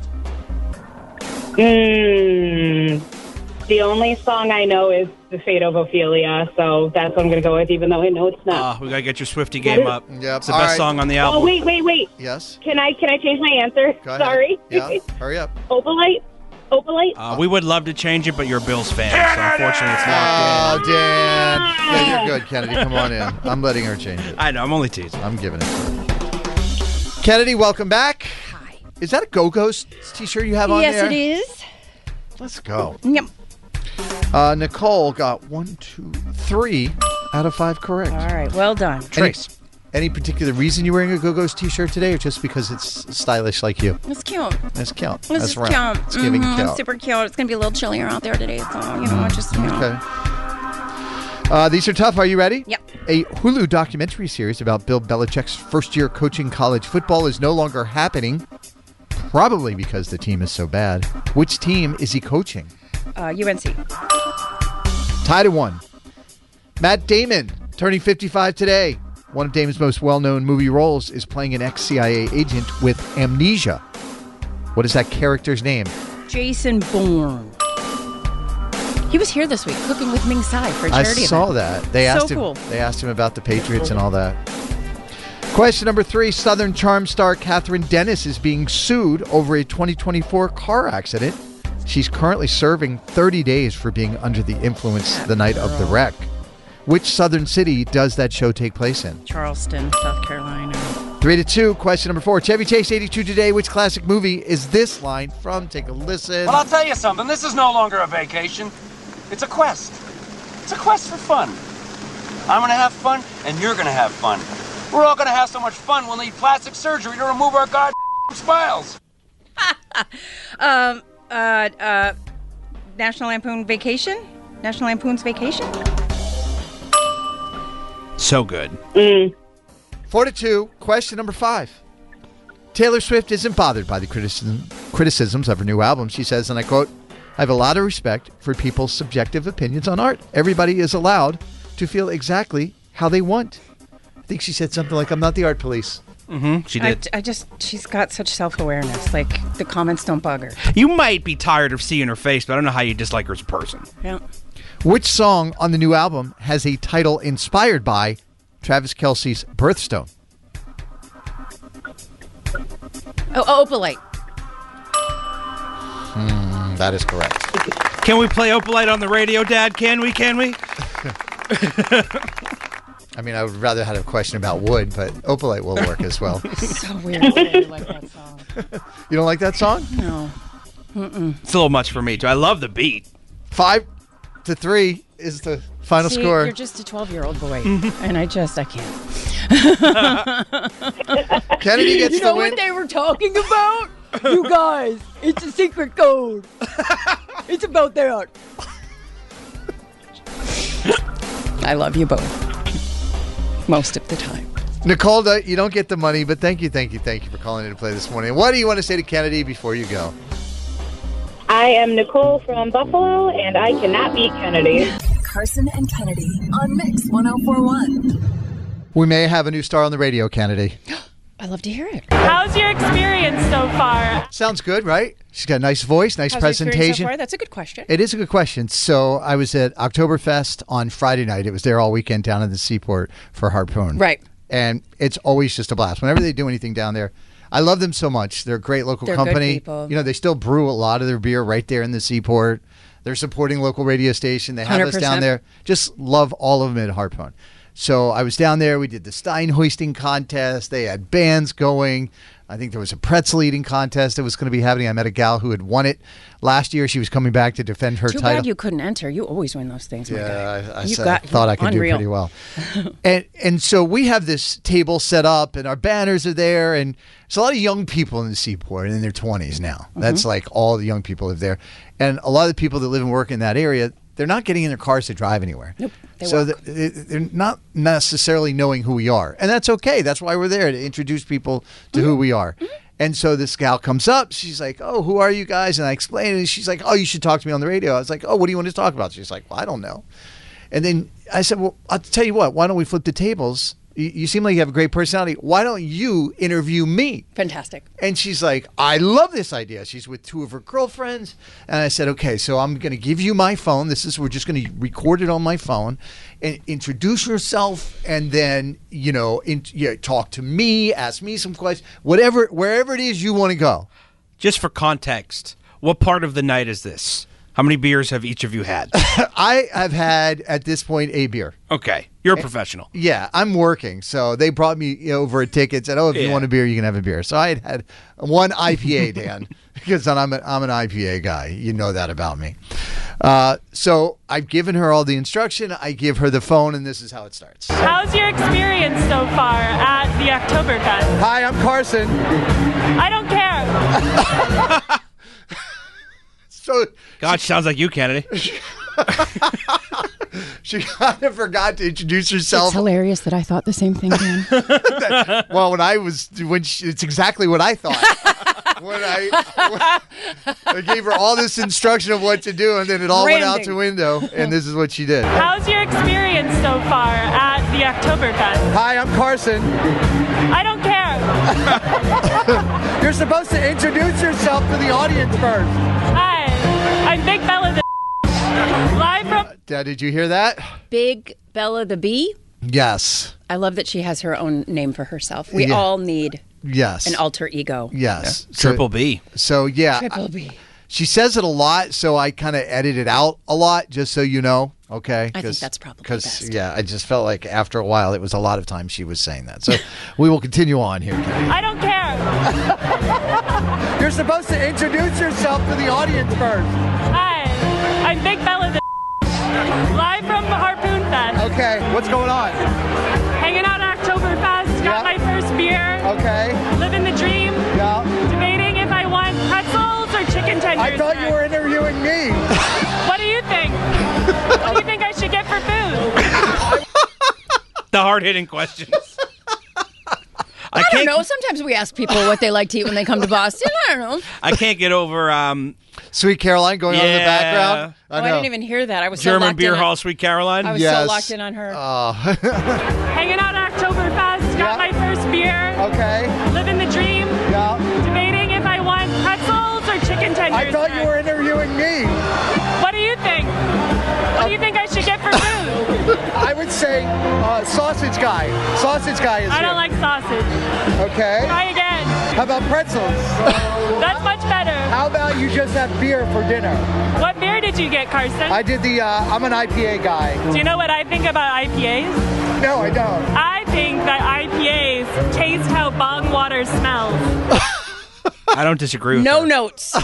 Mm, the only song I know is The Fate of Ophelia, so that's what I'm going to go with, even though I know it's not. Oh, we got to get your Swiftie game up. Yep. It's the All best right. song on the album. Oh, wait, wait, wait. Yes? Can I can I change my answer? Go ahead. Sorry. Yeah, hurry up. Opalite? Opalite? Uh, we would love to change it, but you're a Bills fan, so unfortunately it's Oh, locked in. Dan. Yeah, you're good, Kennedy. Come on in. I'm letting her change it. I know, I'm only teasing. I'm giving it to her. Kennedy, welcome back. Hi. Is that a Go-Go's t-shirt you have on yes, there? it is. Let's go. Yep. Uh, Nicole got one, two, three out of five correct. All right. Well done. Trace. Any, any particular reason you're wearing a Go-Go's t-shirt today, or just because it's stylish like you? It's cute. It's cute. It's That's just right. cute. It's giving Mhm, cute. Super cute. It's going to be a little chillier out there today, so, you know, just, you know. Okay. Uh, these are tough. Are you ready? Yep. A Hulu documentary series about Bill Belichick's first year coaching college football is no longer happening, probably because the team is so bad. Which team is he coaching? Uh, U N C. Tied at one. Matt Damon, turning fifty-five today. One of Damon's most well-known movie roles is playing an ex-C I A agent with amnesia. What is that character's name? Jason Bourne. He was here this week cooking with Ming Tsai for a I charity saw event. that. They asked so him. cool. They asked him about the Patriots and all that. Question number three. Southern Charm star Catherine Dennis is being sued over a twenty twenty-four car accident. She's currently serving thirty days for being under the influence the night of the wreck. Which southern city does that show take place in? Charleston, South Carolina. Three to two. Question number four. Chevy Chase, eighty-two today. Which classic movie is this line from? Take a listen. Well, I'll tell you something. This is no longer a vacation. It's a quest. It's a quest for fun. I'm going to have fun, and you're going to have fun. We're all going to have so much fun we'll need plastic surgery to remove our goddamn smiles. um, uh, uh, National Lampoon Vacation? National Lampoon's Vacation? So good. Mm. Four to two. Question number five. Taylor Swift isn't bothered by the criticism, criticisms of her new album. She says, and I quote, "I have a lot of respect for people's subjective opinions on art. Everybody is allowed to feel exactly how they want." I think she said something like, "I'm not the art police." Mm-hmm. She did. I, I just, she's got such self-awareness. Like, the comments don't bug her. You might be tired of seeing her face, but I don't know how you dislike her as a person. Yeah. Which song on the new album has a title inspired by Travis Kelce's birthstone? Oh, Opalite. Mm, that is correct. Can we play Opalite on the radio, Dad? Can we? Can we? I mean, I would rather have a question about wood, but Opalite will work as well. So weird. I really like that song. You don't like that song? No. Mm-mm. It's a little much for me, too. I love the beat. Five to three is the final See, score. You're just a twelve-year-old boy, and I just, I can't. Kennedy gets you know the win. what they were talking about? You guys, it's a secret code. It's about that. I love you both. Most of the time. Nicole, you don't get the money, but thank you, thank you, thank you for calling in to play this morning. What do you want to say to Kennedy before you go? I am Nicole from Buffalo, and I cannot beat Kennedy. Carson and Kennedy on Mix one oh four point one. We may have a new star on the radio, Kennedy. I love to hear it. How's your experience so far? Sounds good, right? She's got a nice voice, nice How's your experience presentation. so far? That's a good question. It is a good question. So I was at Oktoberfest on Friday night. It was there all weekend down in the Seaport for Harpoon. Right. And it's always just a blast. Whenever they do anything down there, I love them so much. They're a great local They're good company. people. You know, they still brew a lot of their beer right there in the Seaport. They're supporting local radio station. They have one hundred us percent. down there. Just love all of them at Harpoon. So I was down there. We did the Stein hoisting contest. They had bands going. I think there was a pretzel eating contest that was going to be happening. I met a gal who had won it last year. She was coming back to defend her Too title. bad you couldn't enter. You always win those things. my guy. Yeah, I, I You said- got- thought I could unreal. do pretty well. and and so we have this table set up, and our banners are there, and there's a lot of young people in the Seaport in their twenties now. That's Mm-hmm. like all the young people live there, and a lot of the people that live and work in that area, they're not getting in their cars to drive anywhere. Nope. They so walk. th- they're not necessarily knowing who we are, and that's okay. That's why we're there, to introduce people to Mm-hmm. who we are. And so this gal comes up. She's like, "Oh, who are you guys?" And I explain it. And she's like, "Oh, you should talk to me on the radio." I was like, "Oh, what do you want to talk about?" She's like, "Well, I don't know." And then I said, "Well, I'll tell you what. Why don't we flip the tables? You, you seem like you have a great personality. Why don't you interview me?" Fantastic. And she's like, "I love this idea." She's with two of her girlfriends. And I said, "Okay, so I'm going to give you my phone. This is, we're just going to record it on my phone and introduce yourself. And then, you know, in, yeah, talk to me, ask me some questions, whatever, wherever it is you want to go." Just for context, what part of the night is this? How many beers have each of you had? I have had, at this point, a beer. Okay. You're a professional. Yeah, I'm working. So they brought me over a ticket, said, "Oh, if you Yeah. want a beer, you can have a beer." So I had had one I P A, Dan, because I'm, a, I'm an I P A guy. You know that about me. Uh, so I've given her all the instruction. I give her the phone, and this is how it starts. How's your experience so far at the Oktoberfest? Hi, I'm Carson. I don't care. So God, sounds like you, Kennedy. She kind of forgot to introduce herself. It's hilarious that I thought the same thing, Dan. Well, when I was, when she, it's exactly what I thought. when I, when I gave her all this instruction of what to do, and then it all went out Branding. the window, and this is what she did. How's your experience so far at the Oktoberfest? Hi, I'm Carson. I don't care. You're supposed to introduce yourself to the audience first. Hi, I'm Big Bella the live from... Dad, did you hear that? Big Bella the Bee. Yes. I love that she has her own name for herself. We Yeah. all need Yes. an alter ego. Yes. Yeah. Triple B. So, yeah. Triple B. She says it a lot, so I kind of edit it out a lot, just so you know. Okay. I think that's probably Because, yeah, I just felt like after a while, it was a lot of times she was saying that. So we will continue on here, Kenny. I don't care. You're supposed to introduce yourself to the audience first. Hi, I'm Big Bella the live from Okay, what's going on? Hanging out at Oktoberfest, got Yeah. my first beer. Okay. Living the dream. Yeah. Debating if I want pretzels or chicken tenders. I thought you next. were interviewing me. What do you think? What do you think I should get for food? The hard-hitting questions. I, I don't know. Sometimes we ask people what they like to eat when they come to Boston. I don't know. I can't get over um, Sweet Caroline going yeah. on in the background. Oh, I didn't even hear that. I was German so locked Beer in Hall, on, Sweet Caroline. I was Yes. so locked in on her. Oh. Hanging out at Oktoberfest, got Yeah. my first beer. Okay. Living the dream. Yeah. Debating if I want pretzels or chicken tenders. I thought you next. were interviewing me. What do you think? What do you think I should get for food? I would say uh, sausage guy. Sausage guy is I here. don't like sausage. Okay. Try again. How about pretzels? That's much better. How about you just have beer for dinner? What beer did you get, Carson? I did the, uh, I'm an I P A guy. Do you know what I think about I P As? No, I don't. I think that I P As taste how bong water smells. I don't disagree with No her. notes.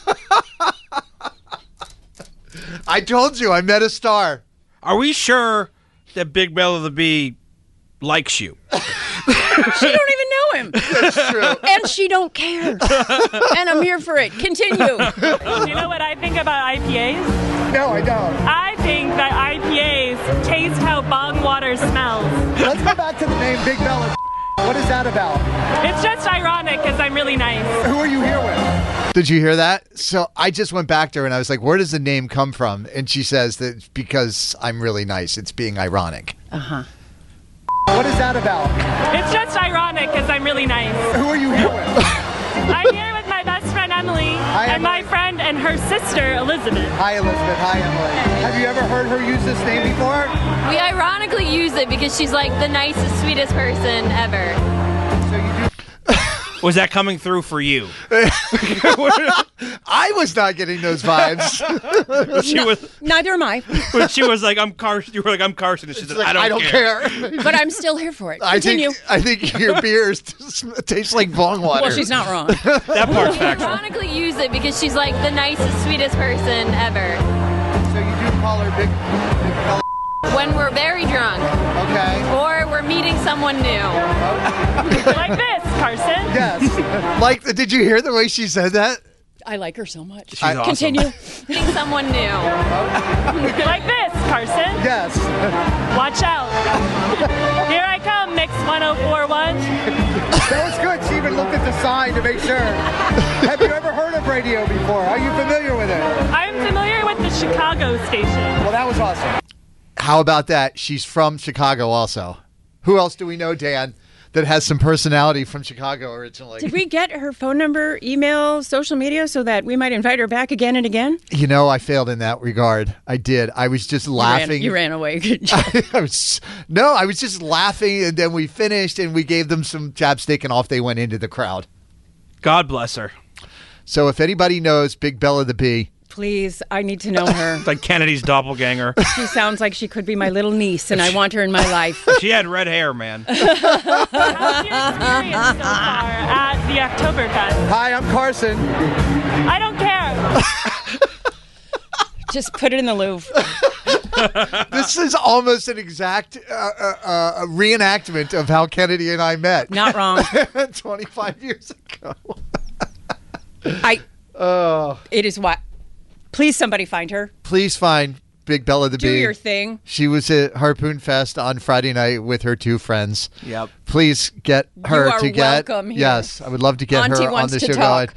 I told you, I met a star. Are we sure that Big Bella the Bee likes you? She don't even know him. That's true. And she don't care. And I'm here for it. Continue. Do you know what I think about I P As? No, I don't. I think that I P As taste how bong water smells. Let's go back to the name Big Bella. What is that about? It's just ironic because I'm really nice. Who are you here with? Did you hear that? So I just went back to her and I was like, where does the name come from? And she says that it's because I'm really nice. It's being ironic. Uh-huh. What is that about? It's just ironic because I'm really nice. Who are you here with? I'm here with my best friend Emily Hi, and my Emily. friend and her sister Elizabeth. Hi, Elizabeth. Hi, Emily. Have you ever heard her use this name before? We ironically use it because she's like the nicest, sweetest person ever. So you do. Was that coming through for you? I was not getting those vibes. she was. Neither am I. When she was like, "I'm Carson," you were like, "I'm Carson," and she said, like, "I don't, I don't care." care. But I'm still here for it. I Continue. think I think your beers taste like bong water. Well, she's not wrong. That part's We factual. ironically use it because she's like the nicest, sweetest person ever. So you do call her Big Big Bella. When we're very drunk Okay. or we're meeting someone new. Like this, Carson. Yes. Like, did you hear the way she said that? I like her so much. She's awesome. Continue. Meeting someone new. Like this, Carson. Yes. Watch out. Here I come, Mix one oh four one. That was good. She even looked at the sign to make sure. Have you ever heard of radio before? Are you familiar with it? I'm familiar with the Chicago station. Well, that was awesome. How about that? She's from Chicago also. Who else do we know, Dan, that has some personality from Chicago originally? Did we get her phone number, email, social media so that we might invite her back again and again? You know, I failed in that regard. I did. I was just laughing. You ran, you ran away. Good job. I was, no, I was just laughing, and then we finished, and we gave them some chapstick, and off they went into the crowd. God bless her. So if anybody knows Big Bella the Bee, Please, I need to know her. It's like Kennedy's doppelganger. She sounds like she could be my little niece, and I want her in my life. She had red hair, man. How's your experience so far at the Oktoberfest? Hi, I'm Carson. I don't care. Just put it in the Louvre. This is almost an exact uh, uh, uh, reenactment of how Kennedy and I met. Not wrong. twenty-five years ago. I. Oh. It is what? Please, somebody find her. Please find Big Bella the Do Bee. your thing. She was at Harpoon Fest on Friday night with her two friends. Yep. Please get her You are to get. welcome here. Yes, I would love to get Auntie her on wants the to show. talk.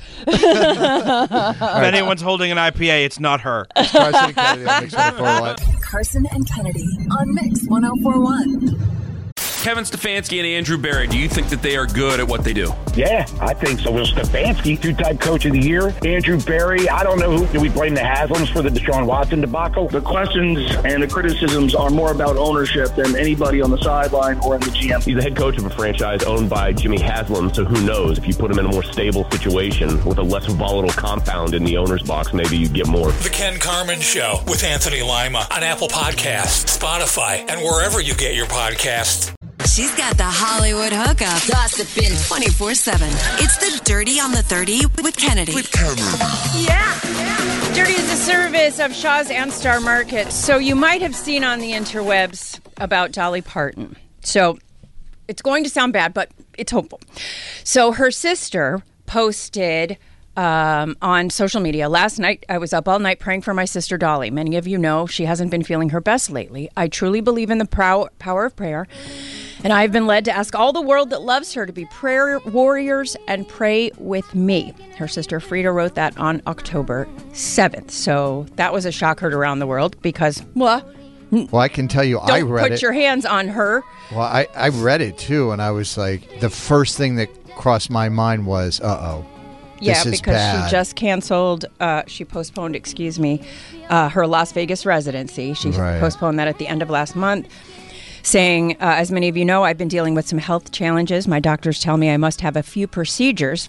If anyone's holding an I P A, it's not her. It's Carson and Kennedy on Mix one oh four one. Carson and Kennedy on Mix one oh four one. Kevin Stefanski and Andrew Barry, do you think that they are good at what they do? Yeah, I think so. Will Stefanski, two-time coach of the year. Andrew Barry, I don't know who. Do we blame the Haslams for the Deshaun Watson debacle? The questions and the criticisms are more about ownership than anybody on the sideline or in the G M. He's the head coach of a franchise owned by Jimmy Haslam, so who knows? If you put him in a more stable situation with a less volatile compound in the owner's box, maybe you get more. The Ken Carmen Show with Anthony Lima on Apple Podcasts, Spotify, and wherever you get your podcasts. She's got the Hollywood hookup, gossiping twenty-four seven. It's the Dirty on the thirty with Kennedy. With Kennedy. Yeah. Dirty is a service of Shaw's and Star Market. So you might have seen on the interwebs about Dolly Parton. So it's going to sound bad, but it's hopeful. So her sister posted um, on social media last night. I was up all night praying for my sister Dolly. Many of you know she hasn't been feeling her best lately. I truly believe in the prow- power of prayer. And I've been led to ask all the world that loves her to be prayer warriors and pray with me. Her sister Frida wrote that on October seventh. So that was a shock heard around the world because, well, well, I can tell you, I read don't it. put your hands on her. Well, I, I read it too, and I was like, the first thing that crossed my mind was, uh-oh, Yeah, this is because bad. she just canceled, uh, she postponed, excuse me, uh, her Las Vegas residency. She Right. postponed that at the end of last month, saying, uh, as many of you know, I've been dealing with some health challenges. My doctors tell me I must have a few procedures.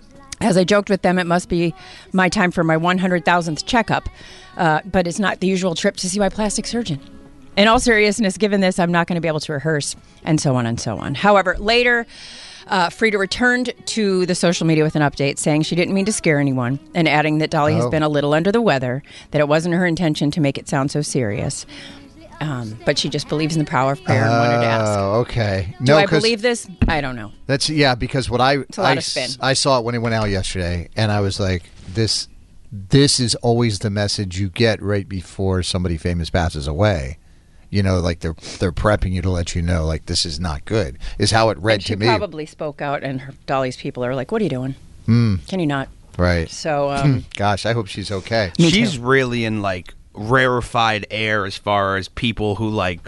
As I joked with them, it must be my time for my one hundred thousandth checkup, uh, but it's not the usual trip to see my plastic surgeon. In all seriousness, given this, I'm not going to be able to rehearse, and so on and so on. However, later, uh, Frida returned to the social media with an update saying she didn't mean to scare anyone and adding that Dolly has Oh. been a little under the weather, that it wasn't her intention to make it sound so serious. Um, but she just believes in the power of prayer and wanted to ask. Oh, okay. Do No, I 'cause believe this? I don't know. That's yeah, because what I It's a lot I, of spin. s- I saw it when it went out yesterday, and I was like, this this is always the message you get right before somebody famous passes away. You know, like they're they're prepping you to let you know, like this is not good. Is how it read And she to me. probably spoke out, and her, Dolly's people are like, "What are you doing? Mm, Can you not?" right. So, um, Gosh, I hope she's okay. She's really in like rarefied air as far as people who like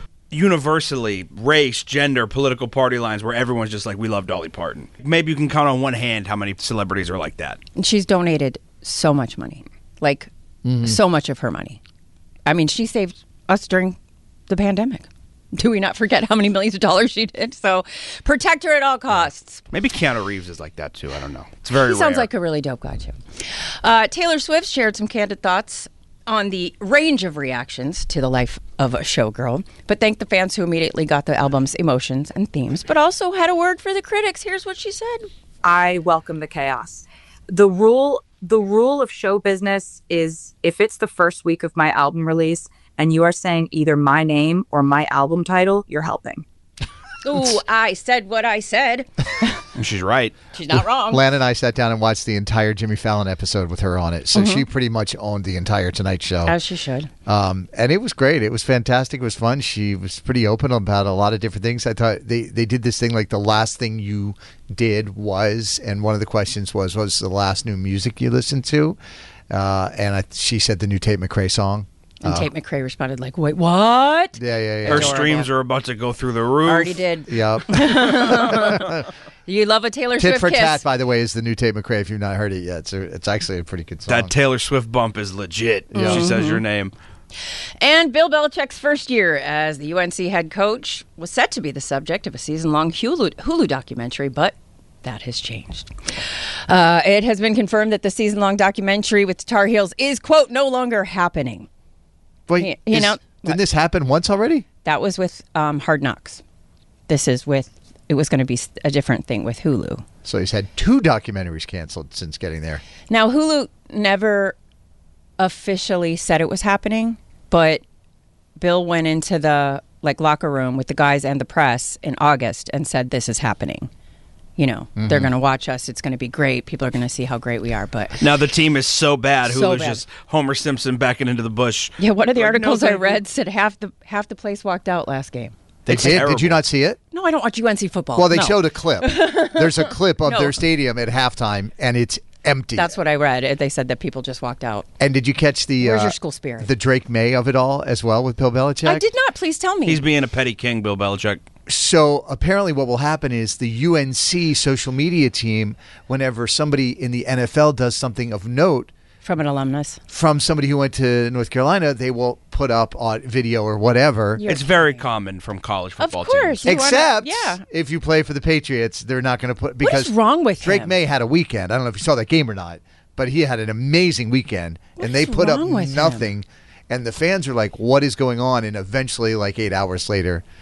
universally race, gender, political party lines where everyone's just like, we love Dolly Parton. Maybe you can count on one hand how many celebrities are like that. and she's donated so much money, like Mm-hmm. Mhm. so much of her money. I mean, she saved us during the pandemic. Do we not forget how many millions of dollars she did? So protect her at all costs. Maybe Keanu Reeves is like that too. I don't know. It's very He sounds rare. like a really dope guy, too. Uh, Taylor Swift shared some candid thoughts on the range of reactions to the life of a showgirl, but thanked the fans who immediately got the album's emotions and themes, but also had a word for the critics. Here's what she said. I welcome the chaos. The rule the rule of show business is if it's the first week of my album release and you are saying either my name or my album title, you're helping. Ooh, I said what I said. She's right. She's not wrong. Lan and I sat down and watched the entire Jimmy Fallon episode with her on it. So Mhm. she pretty much owned the entire Tonight Show. As she should. Um, and it was great. It was fantastic. It was fun. She was pretty open about a lot of different things. I thought they, they did this thing like the last thing you did was, and one of the questions was, was the last new music you listened to? Uh, and I, she said the new Tate McRae song. And Uh, Tate McRae responded like, wait, what? Yeah, yeah, yeah. Her streams are about to go through the roof. Already did. Yep. You love a Taylor Tit Swift for kiss. Tat, by the way, is the new Tate McRae. If you've not heard it yet, it's, a, it's actually a pretty good song. That Taylor Swift bump is legit. Yeah. She says Mhm. your name. And Bill Belichick's first year as the U N C head coach was set to be the subject of a season-long Hulu, Hulu documentary, but that has changed. Uh, it has been confirmed that the season-long documentary with the Tar Heels is, quote, no longer happening. Wait, you is- know, didn't this happen once already? That was with um, Hard Knocks. This is with, it was going to be a different thing with Hulu. So he's had two documentaries canceled since getting there. Now, Hulu never officially said it was happening, but Bill went into the like locker room with the guys and the press in August and said, this is happening. You know, Mhm. they're going to watch us. It's going to be great. People are going to see how great we are. But Now the team is so bad. So Hulu's bad. just Homer Simpson backing into the bush. yeah, one of the Like, articles no, I thank you. read said half the half the place walked out last game. They It's did. terrible. Did you not see it? No, I don't watch U N C football. Well, they No. showed a clip. There's a clip of No. their stadium at halftime, and it's empty. That's what I read. They said that people just walked out. And did you catch the Where's uh, your school spirit? the Drake May of it all as well with Bill Belichick? I did not. Please tell me. He's being a petty king, Bill Belichick. So apparently what will happen is the U N C social media team, whenever somebody in the N F L does something of note from an alumnus, from somebody who went to North Carolina, they will put up on video or whatever. it's very common from college football Of course. teams. You wanna- Except yeah. if you play for the Patriots, they're not going to put because is wrong with Drake him? May had a weekend. I don't know if you saw that game or not, but he had an amazing weekend, What and they is put up wrong with him? nothing. And the fans are like, "What is going on?" And eventually, like eight hours later,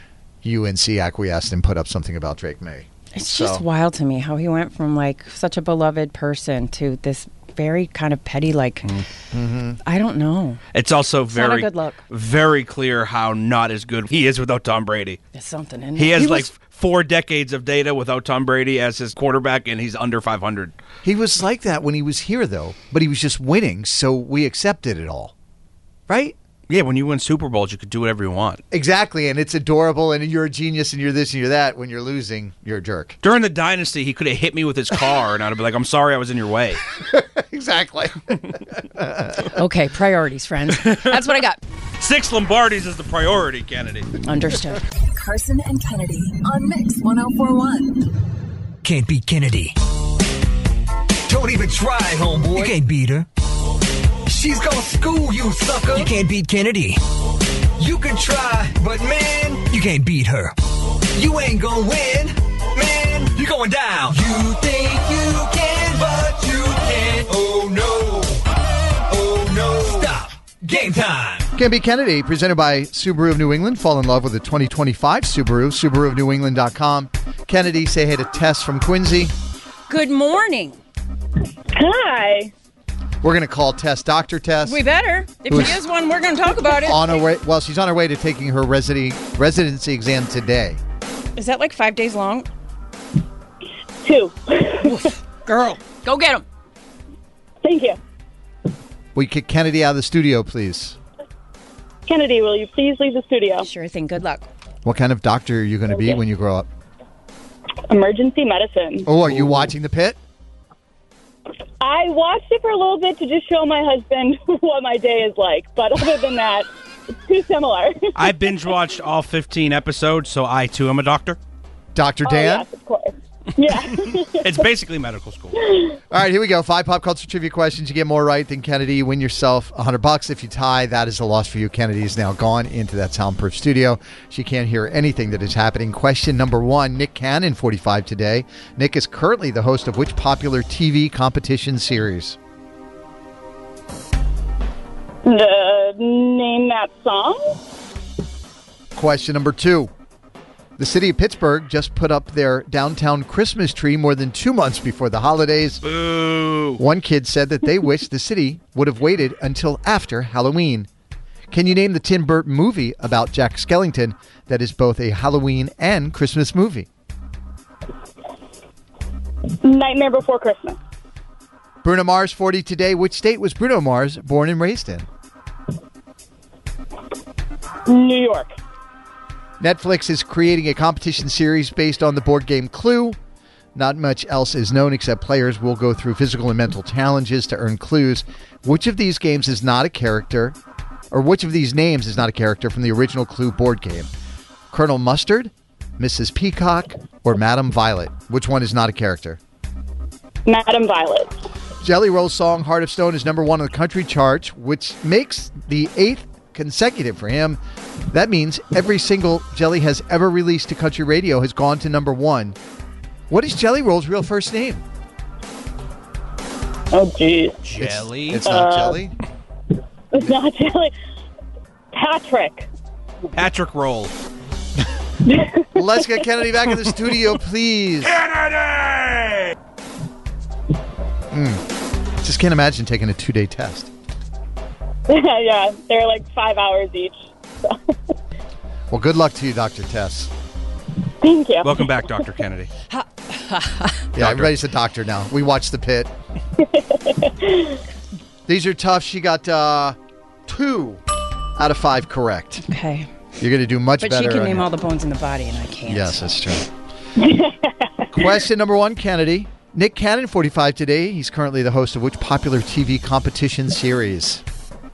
U N C acquiesced and put up something about Drake May. It's So- just wild to me how he went from like such a beloved person to this very kind of petty, like, Mm-hmm. I don't know. It's also It's not a very good look. very clear how not as good he is without Tom Brady. There's something in He there. has He like was- four decades of data without Tom Brady as his quarterback, and he's under five hundred. He was like that when he was here, though, but he was just winning, so we accepted it all. Right? Yeah, when you win Super Bowls, you could do whatever you want. Exactly, and it's adorable, and you're a genius, and you're this and you're that. When you're losing, you're a jerk. During the dynasty, he could have hit me with his car, and I'd be like, I'm sorry I was in your way. Exactly. Okay, priorities, friends. That's what I got. Six Lombardis is the priority, Kennedy. Understood. Carson and Kennedy on Mix ten forty-one. Can't beat Kennedy. Don't even try, homeboy. You can't beat her. She's gonna school you, sucker. You can't beat Kennedy. You can try, but man, you can't beat her. You ain't gonna win, man. You're going down. You think you can, but you can't. Oh no. Oh no. Stop. Game time. Can't Beat Kennedy, presented by Subaru of New England. Fall in love with the twenty twenty-five Subaru, Subaru of New England dot com. Kennedy, say hey to Tess from Quincy. Good morning. Hi. We're going to call Tess Doctor Tess. We better. If Who's she is one, we're going to talk about it. On her way, well, she's on her way to taking her residency, residency exam today. Is that like five days long? Two. Girl, go get him. Thank you. Will you kick Kennedy out of the studio, please? Kennedy, will you please leave the studio? Sure thing. Good luck. What kind of doctor are you going to be Okay. when you grow up? Emergency medicine. Oh, are you watching The Pit? I watched it for a little bit to just show my husband what my day is like, but other than that, it's too similar. I binge watched all fifteen episodes, so I too am a doctor. Doctor Oh, Dan? yes, of course. Yeah. It's basically medical school. All right, here we go. Five pop culture trivia questions. You get more right than Kennedy. You win yourself one hundred bucks. If you tie, that is a loss for you. Kennedy is now gone into that soundproof studio. She can't hear anything that is happening. Question number one. Nick Cannon, forty-five today. Nick is currently the host of which popular T V competition series? Uh, name that song? Question number two. The city of Pittsburgh just put up their downtown Christmas tree more than two months before the holidays. Boo. One kid said that they wish the city would have waited until after Halloween. Can you name the Tim Burton movie about Jack Skellington that is both a Halloween and Christmas movie? Nightmare Before Christmas. Bruno Mars, forty today. Which state was Bruno Mars born and raised in? New York. Netflix is creating a competition series based on the board game Clue. Not much else is known except players will go through physical and mental challenges to earn clues. Which of these games is not a character, or which of these names is not a character from the original Clue board game? Colonel Mustard, Missus Peacock, or Madame Violet? Which one is not a character? Madame Violet. Jelly Roll's song Heart of Stone is number one on the country charts, which makes the eighth consecutive for him. That means every single Jelly has ever released to country radio has gone to number one. What is Jelly Roll's real first name? Oh, geez. Jelly? It's, it's not Uh, Jelly. It's not Jelly. Patrick. Patrick Roll. Let's get Kennedy back in the studio, please. Kennedy! Mm. Just can't imagine taking a two-day test. Yeah, they're like five hours each. So. Well, good luck to you, Doctor Tess. Thank you. Welcome back, Doctor Kennedy. Yeah, everybody's a doctor now. We watched The Pit. These are tough. She got uh, two out of five correct. Okay. You're going to do much But better. she can on name it. all the bones in the body, and I can't. Yes, that's true. Question number one, Kennedy. Nick Cannon, forty-five today. He's currently the host of which popular T V competition series?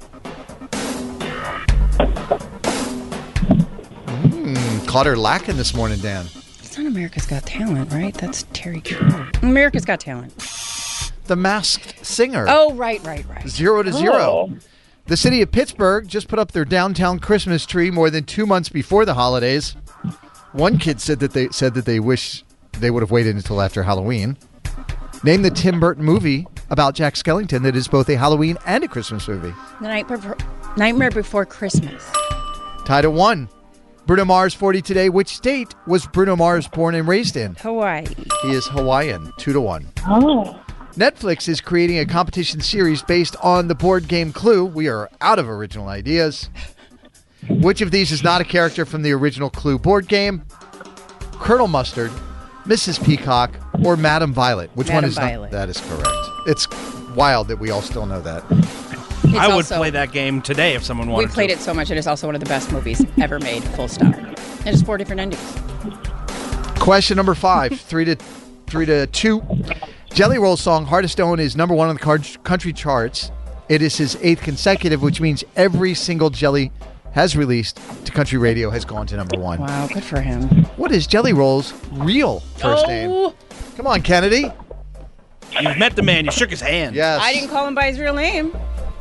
Mm, caught her lacking this morning, Dan. It's not America's Got Talent, right? That's Terry Crew. America's Got Talent. The Masked Singer. Oh, right, right, right. Zero to zero. Oh. The city of Pittsburgh just put up their downtown Christmas tree more than two months before the holidays. One kid said that they said that they wish they would have waited until after Halloween. Name the Tim Burton movie about Jack Skellington that is both a Halloween and a Christmas movie. The night before, Nightmare Before Christmas. Tied at one. Bruno Mars, forty today. Which state was Bruno Mars born and raised in? Hawaii. He is Hawaiian, two to one. Oh. Netflix is creating a competition series based on the board game Clue. We are out of original ideas. Which of these is not a character from the original Clue board game? Colonel Mustard, Missus Peacock, or Madam Violet? Which Madam one is Violet. not? That is correct. It's wild that we all still know that. It's I would also- play that game today if someone We wanted played to. it so much. It is also one of the best movies ever made. Full stop. And it's four different endings. Question number five, three to three to two. Jelly Roll's song "Heart of Stone" is number one on the car- country charts. It is his eighth consecutive, which means every single Jelly has released to country radio has gone to number one. Wow, good for him. What is Jelly Roll's real first Oh. name? Come on, Kennedy. You've met the man. You shook his hand. Yes. I didn't call him by his real name.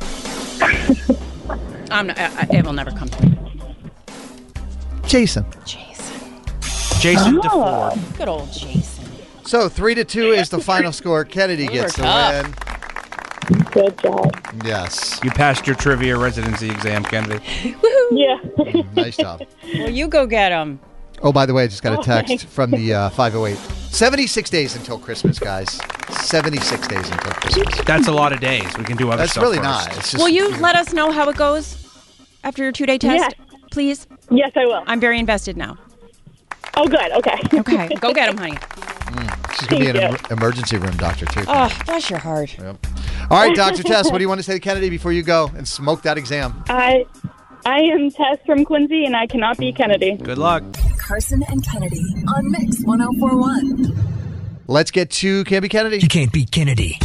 I'm not, I, I- it will never come to me. Jason. Jason Oh, good old Jason. So three to two is the final score. Kennedy We gets were the tough. win. Good job. Yes. You passed your trivia residency exam, Kennedy. Yeah. Nice job. Well, you go get him. Oh, by the way, I just got a Oh, text thanks. from the uh, five oh eight. seventy-six days until Christmas, guys. seventy-six days until Christmas. That's a lot of days. We can do other That's stuff really first. not. It's just, Will you let us know how it goes after your two-day test, Yes. please? Yes, I will. I'm very invested now. Oh, good. Okay. Okay, go get him, honey. She's going to be an Thank em- emergency room doctor, too. Oh, bless your heart. Yep. All right, Doctor Tess, what do you want to say to Kennedy before you go and smoke that exam? I, I am Tess from Quincy, and I cannot be Kennedy. Good luck. Carson and Kennedy on Mix one oh four one. Let's get to Can't Be Kennedy. You can't beat Kennedy.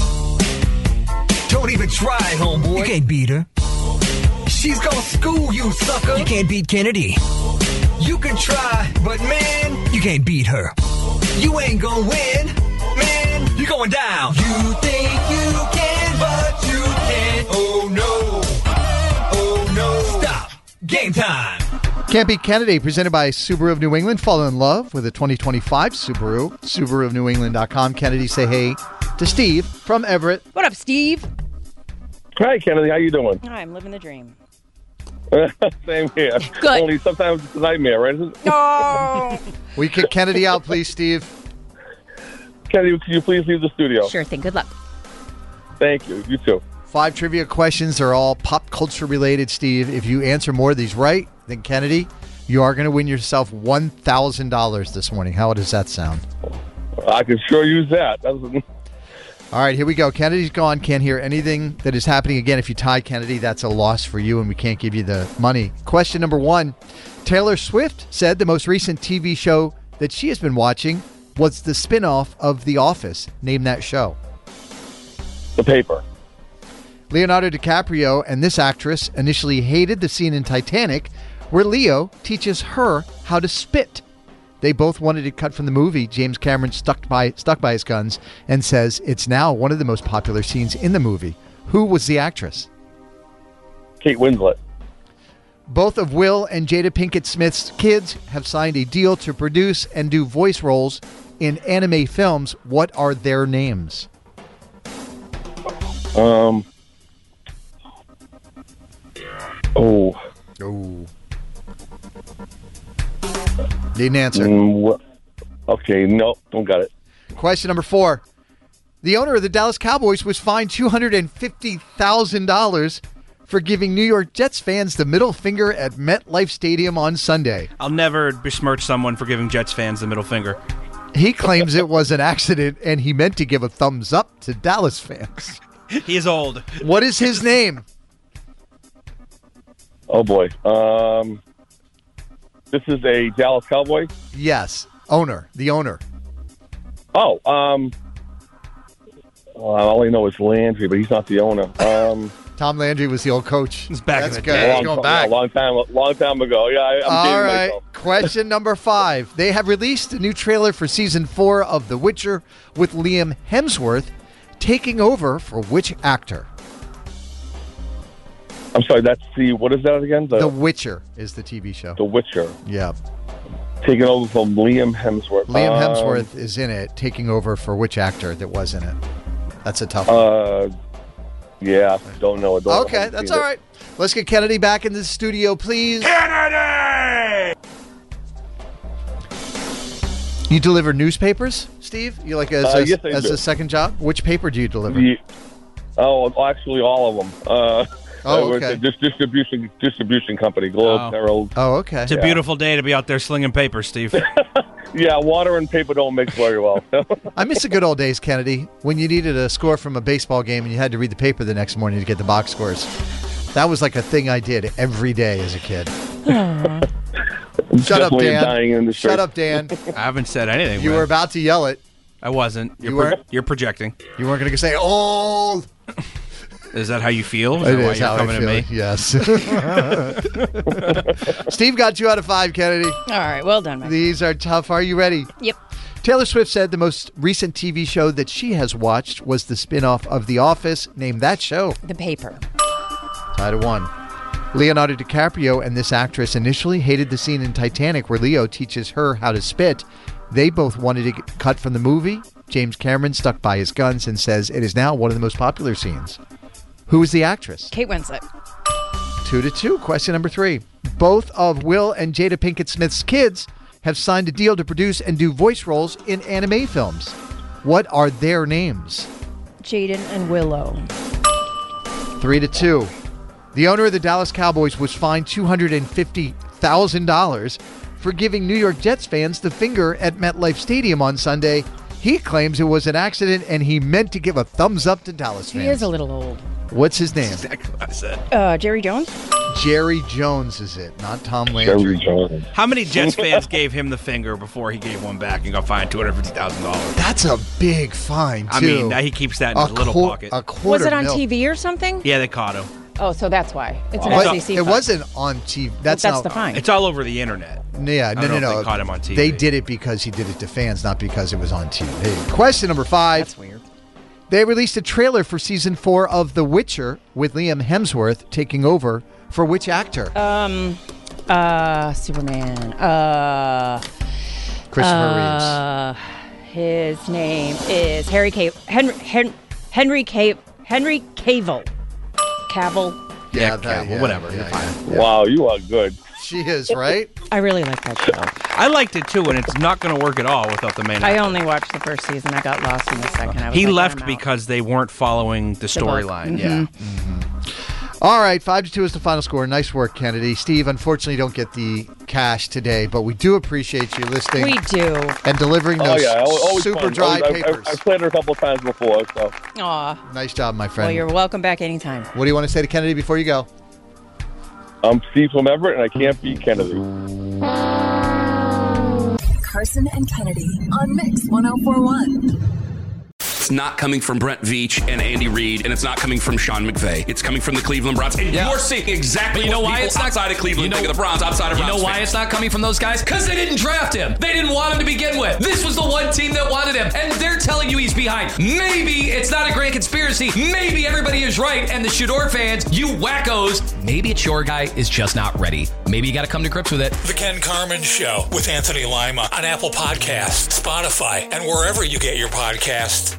Don't even try, homeboy. You can't beat her. She's gonna school you, sucker. You can't beat Kennedy. You can try, but man, you can't beat her. You ain't gonna win, man. You're going down. You think you can, but you can't. Oh no. Oh no. Stop. Game time. Can't Be Kennedy, presented by Subaru of New England. Fall in love with a twenty twenty-five Subaru. Subaru of New England dot com. Kennedy, say hey to Steve from Everett. What up, Steve? Hi, Kennedy. How you doing? Hi, I'm living the dream. Same here. Good. Only sometimes it's a nightmare, right? Isn't it? No. Will you kick Kennedy out, please, Steve? Kennedy, could you please leave the studio? Sure thing. Good luck. Thank you. You too. Five trivia questions are all pop culture related, Steve. If you answer more of these right than Kennedy, you are going to win yourself one thousand dollars this morning. How does that sound? I could sure use that. That was, All right, here we go. Kennedy's gone. Can't hear anything that is happening. Again, if you tie Kennedy, that's a loss for you, and we can't give you the money. Question number one. Taylor Swift said the most recent T V show that she has been watching was the spinoff of The Office. Name that show. The Paper. Leonardo DiCaprio and this actress initially hated the scene in Titanic where Leo teaches her how to spit. They both wanted it cut from the movie. James Cameron stuck by stuck by his guns and says it's now one of the most popular scenes in the movie. Who was the actress? Kate Winslet. Both of Will and Jada Pinkett Smith's kids have signed a deal to produce and do voice roles in anime films. What are their names? Um. Oh. Oh. Need an answer. Mm, wh- okay, no, don't got it. Question number four. The owner of the Dallas Cowboys was fined two hundred fifty thousand dollars for giving New York Jets fans the middle finger at MetLife Stadium on Sunday. I'll never besmirch someone for giving Jets fans the middle finger. He claims it was an accident and he meant to give a thumbs up to Dallas fans. He is old. What is his name? Oh boy. Um. This is a Dallas Cowboy. Yes, owner, the owner. Oh, um. Well, I only know it's Landry, but he's not the owner. Um. Tom Landry was the old coach. He's back That's in the good. day. He's going back. A long time, long time ago. Yeah, I, I'm All dating right. myself. Question number five. They have released a new trailer for season four of The Witcher with Liam Hemsworth taking over for which actor? I'm sorry. That's the what is that again? The Witcher is the T V show. The Witcher. Yeah. Taking over from Liam Hemsworth. Liam Um, Hemsworth is in it, taking over for which actor that was in it? That's a tough one. Uh, yeah, don't know. Don't Okay, that's all right. Let's get Kennedy back in the studio, please. Kennedy! You deliver newspapers, Steve? You like as, Uh, a, yes, I as do. a second job? Which paper do you deliver? The- oh, actually, all of them. Uh, Oh, uh, okay. Dis- distribution distribution company, Globe, Oh. Herald. Oh, okay. It's a Yeah. beautiful day to be out there slinging paper, Steve. Yeah, water and paper don't mix very well. I miss the good old days, Kennedy, when you needed a score from a baseball game and you had to read the paper the next morning to get the box scores. That was like a thing I did every day as a kid. Shut up, Definitely a Dan. dying industry. Shut up, Dan. I haven't said anything. You man. were about to yell it. I wasn't. You're, You pro- weren't? you're projecting. You weren't going to say, old. Is that how you feel? Is It that why is you're how I coming feel, at me? yes. Steve got two out of five, Kennedy. All right, well done, Mike. These are tough. Are you ready? Yep. Taylor Swift said the most recent T V show that she has watched was the spin-off of The Office. Name that show. The Paper. Tied at one. Leonardo DiCaprio and this actress initially hated the scene in Titanic where Leo teaches her how to spit. They both wanted it cut from the movie. James Cameron stuck by his guns and says it is now one of the most popular scenes. Who is the actress? Kate Winslet. Two to two. Question number three. Both of Will and Jada Pinkett Smith's kids have signed a deal to produce and do voice roles in anime films. What are their names? Jaden and Willow. Three to two. The owner of the Dallas Cowboys was fined two hundred fifty thousand dollars for giving New York Jets fans the finger at MetLife Stadium on Sunday. He claims it was an accident and he meant to give a thumbs up to Dallas fans. He is a little old. What's his name? Exactly what I said. Uh, Jerry Jones? Jerry Jones is it, not Tom Landry. Jones. How many Jets fans gave him the finger before he gave one back and got fined two hundred fifty thousand dollars? That's a big fine, too. I mean, now he keeps that in A his little quar- pocket. a quarter Was it on mil. T V or something? Yeah, they caught him. Oh, so that's why. It's an But S E C it fine. wasn't on T V. That's, that's not, the fine. It's all over the internet. Yeah, I no, don't no, know if no. they caught him on T V. They did it because he did it to fans, not because it was on T V. Question number five. That's weird. They released a trailer for season four of The Witcher with Liam Hemsworth taking over for which actor? Um, uh, Superman. Uh, Christopher uh, His name is Harry Cav- Henry Hen- Henry Cav- Henry Cavill. Cavill. Yeah, Yeah, that- Cavill, yeah, whatever. yeah, You're fine. yeah. Wow, you are good. She is, right? I really like that show. I liked it too, and it's not going to work at all without the main I actor. only watched the first season. I got lost in the second. I was He like, left I'm out. because they weren't following the book. storyline. Mhm. Yeah. All right, five to two is the final score. Nice work, Kennedy. Steve, unfortunately, you don't get the cash today, but we do appreciate you listening. We do. And delivering Oh those yeah, always, always super fun. dry Always- I've- papers. I've, I've played her a couple of times before, so Aw. Nice job, my friend. Well, you're welcome back anytime. What do you want to say to Kennedy before you go? I'm Steve from Everett, and I can't beat Kennedy. Carson and Kennedy on Mix one oh four one. It's not coming from Brent Veach and Andy Reid, and it's not coming from Sean McVay. It's coming from the Cleveland Browns. And Yeah. you're seeing exactly But you know what why people it's not- outside of Cleveland you know- think of the Browns, outside of You Browns know why fans. it's not coming from those guys? Because they didn't draft him. They didn't want him to begin with. This was the one team that wanted him, and they're telling you he's behind. Maybe it's not a grand conspiracy. Maybe everybody is right, and the Shador fans, you wackos, maybe it's your guy is just not ready. Maybe you got to come to grips with it. The Ken Carmen Show with Anthony Lima on Apple Podcasts, Spotify, and wherever you get your podcasts.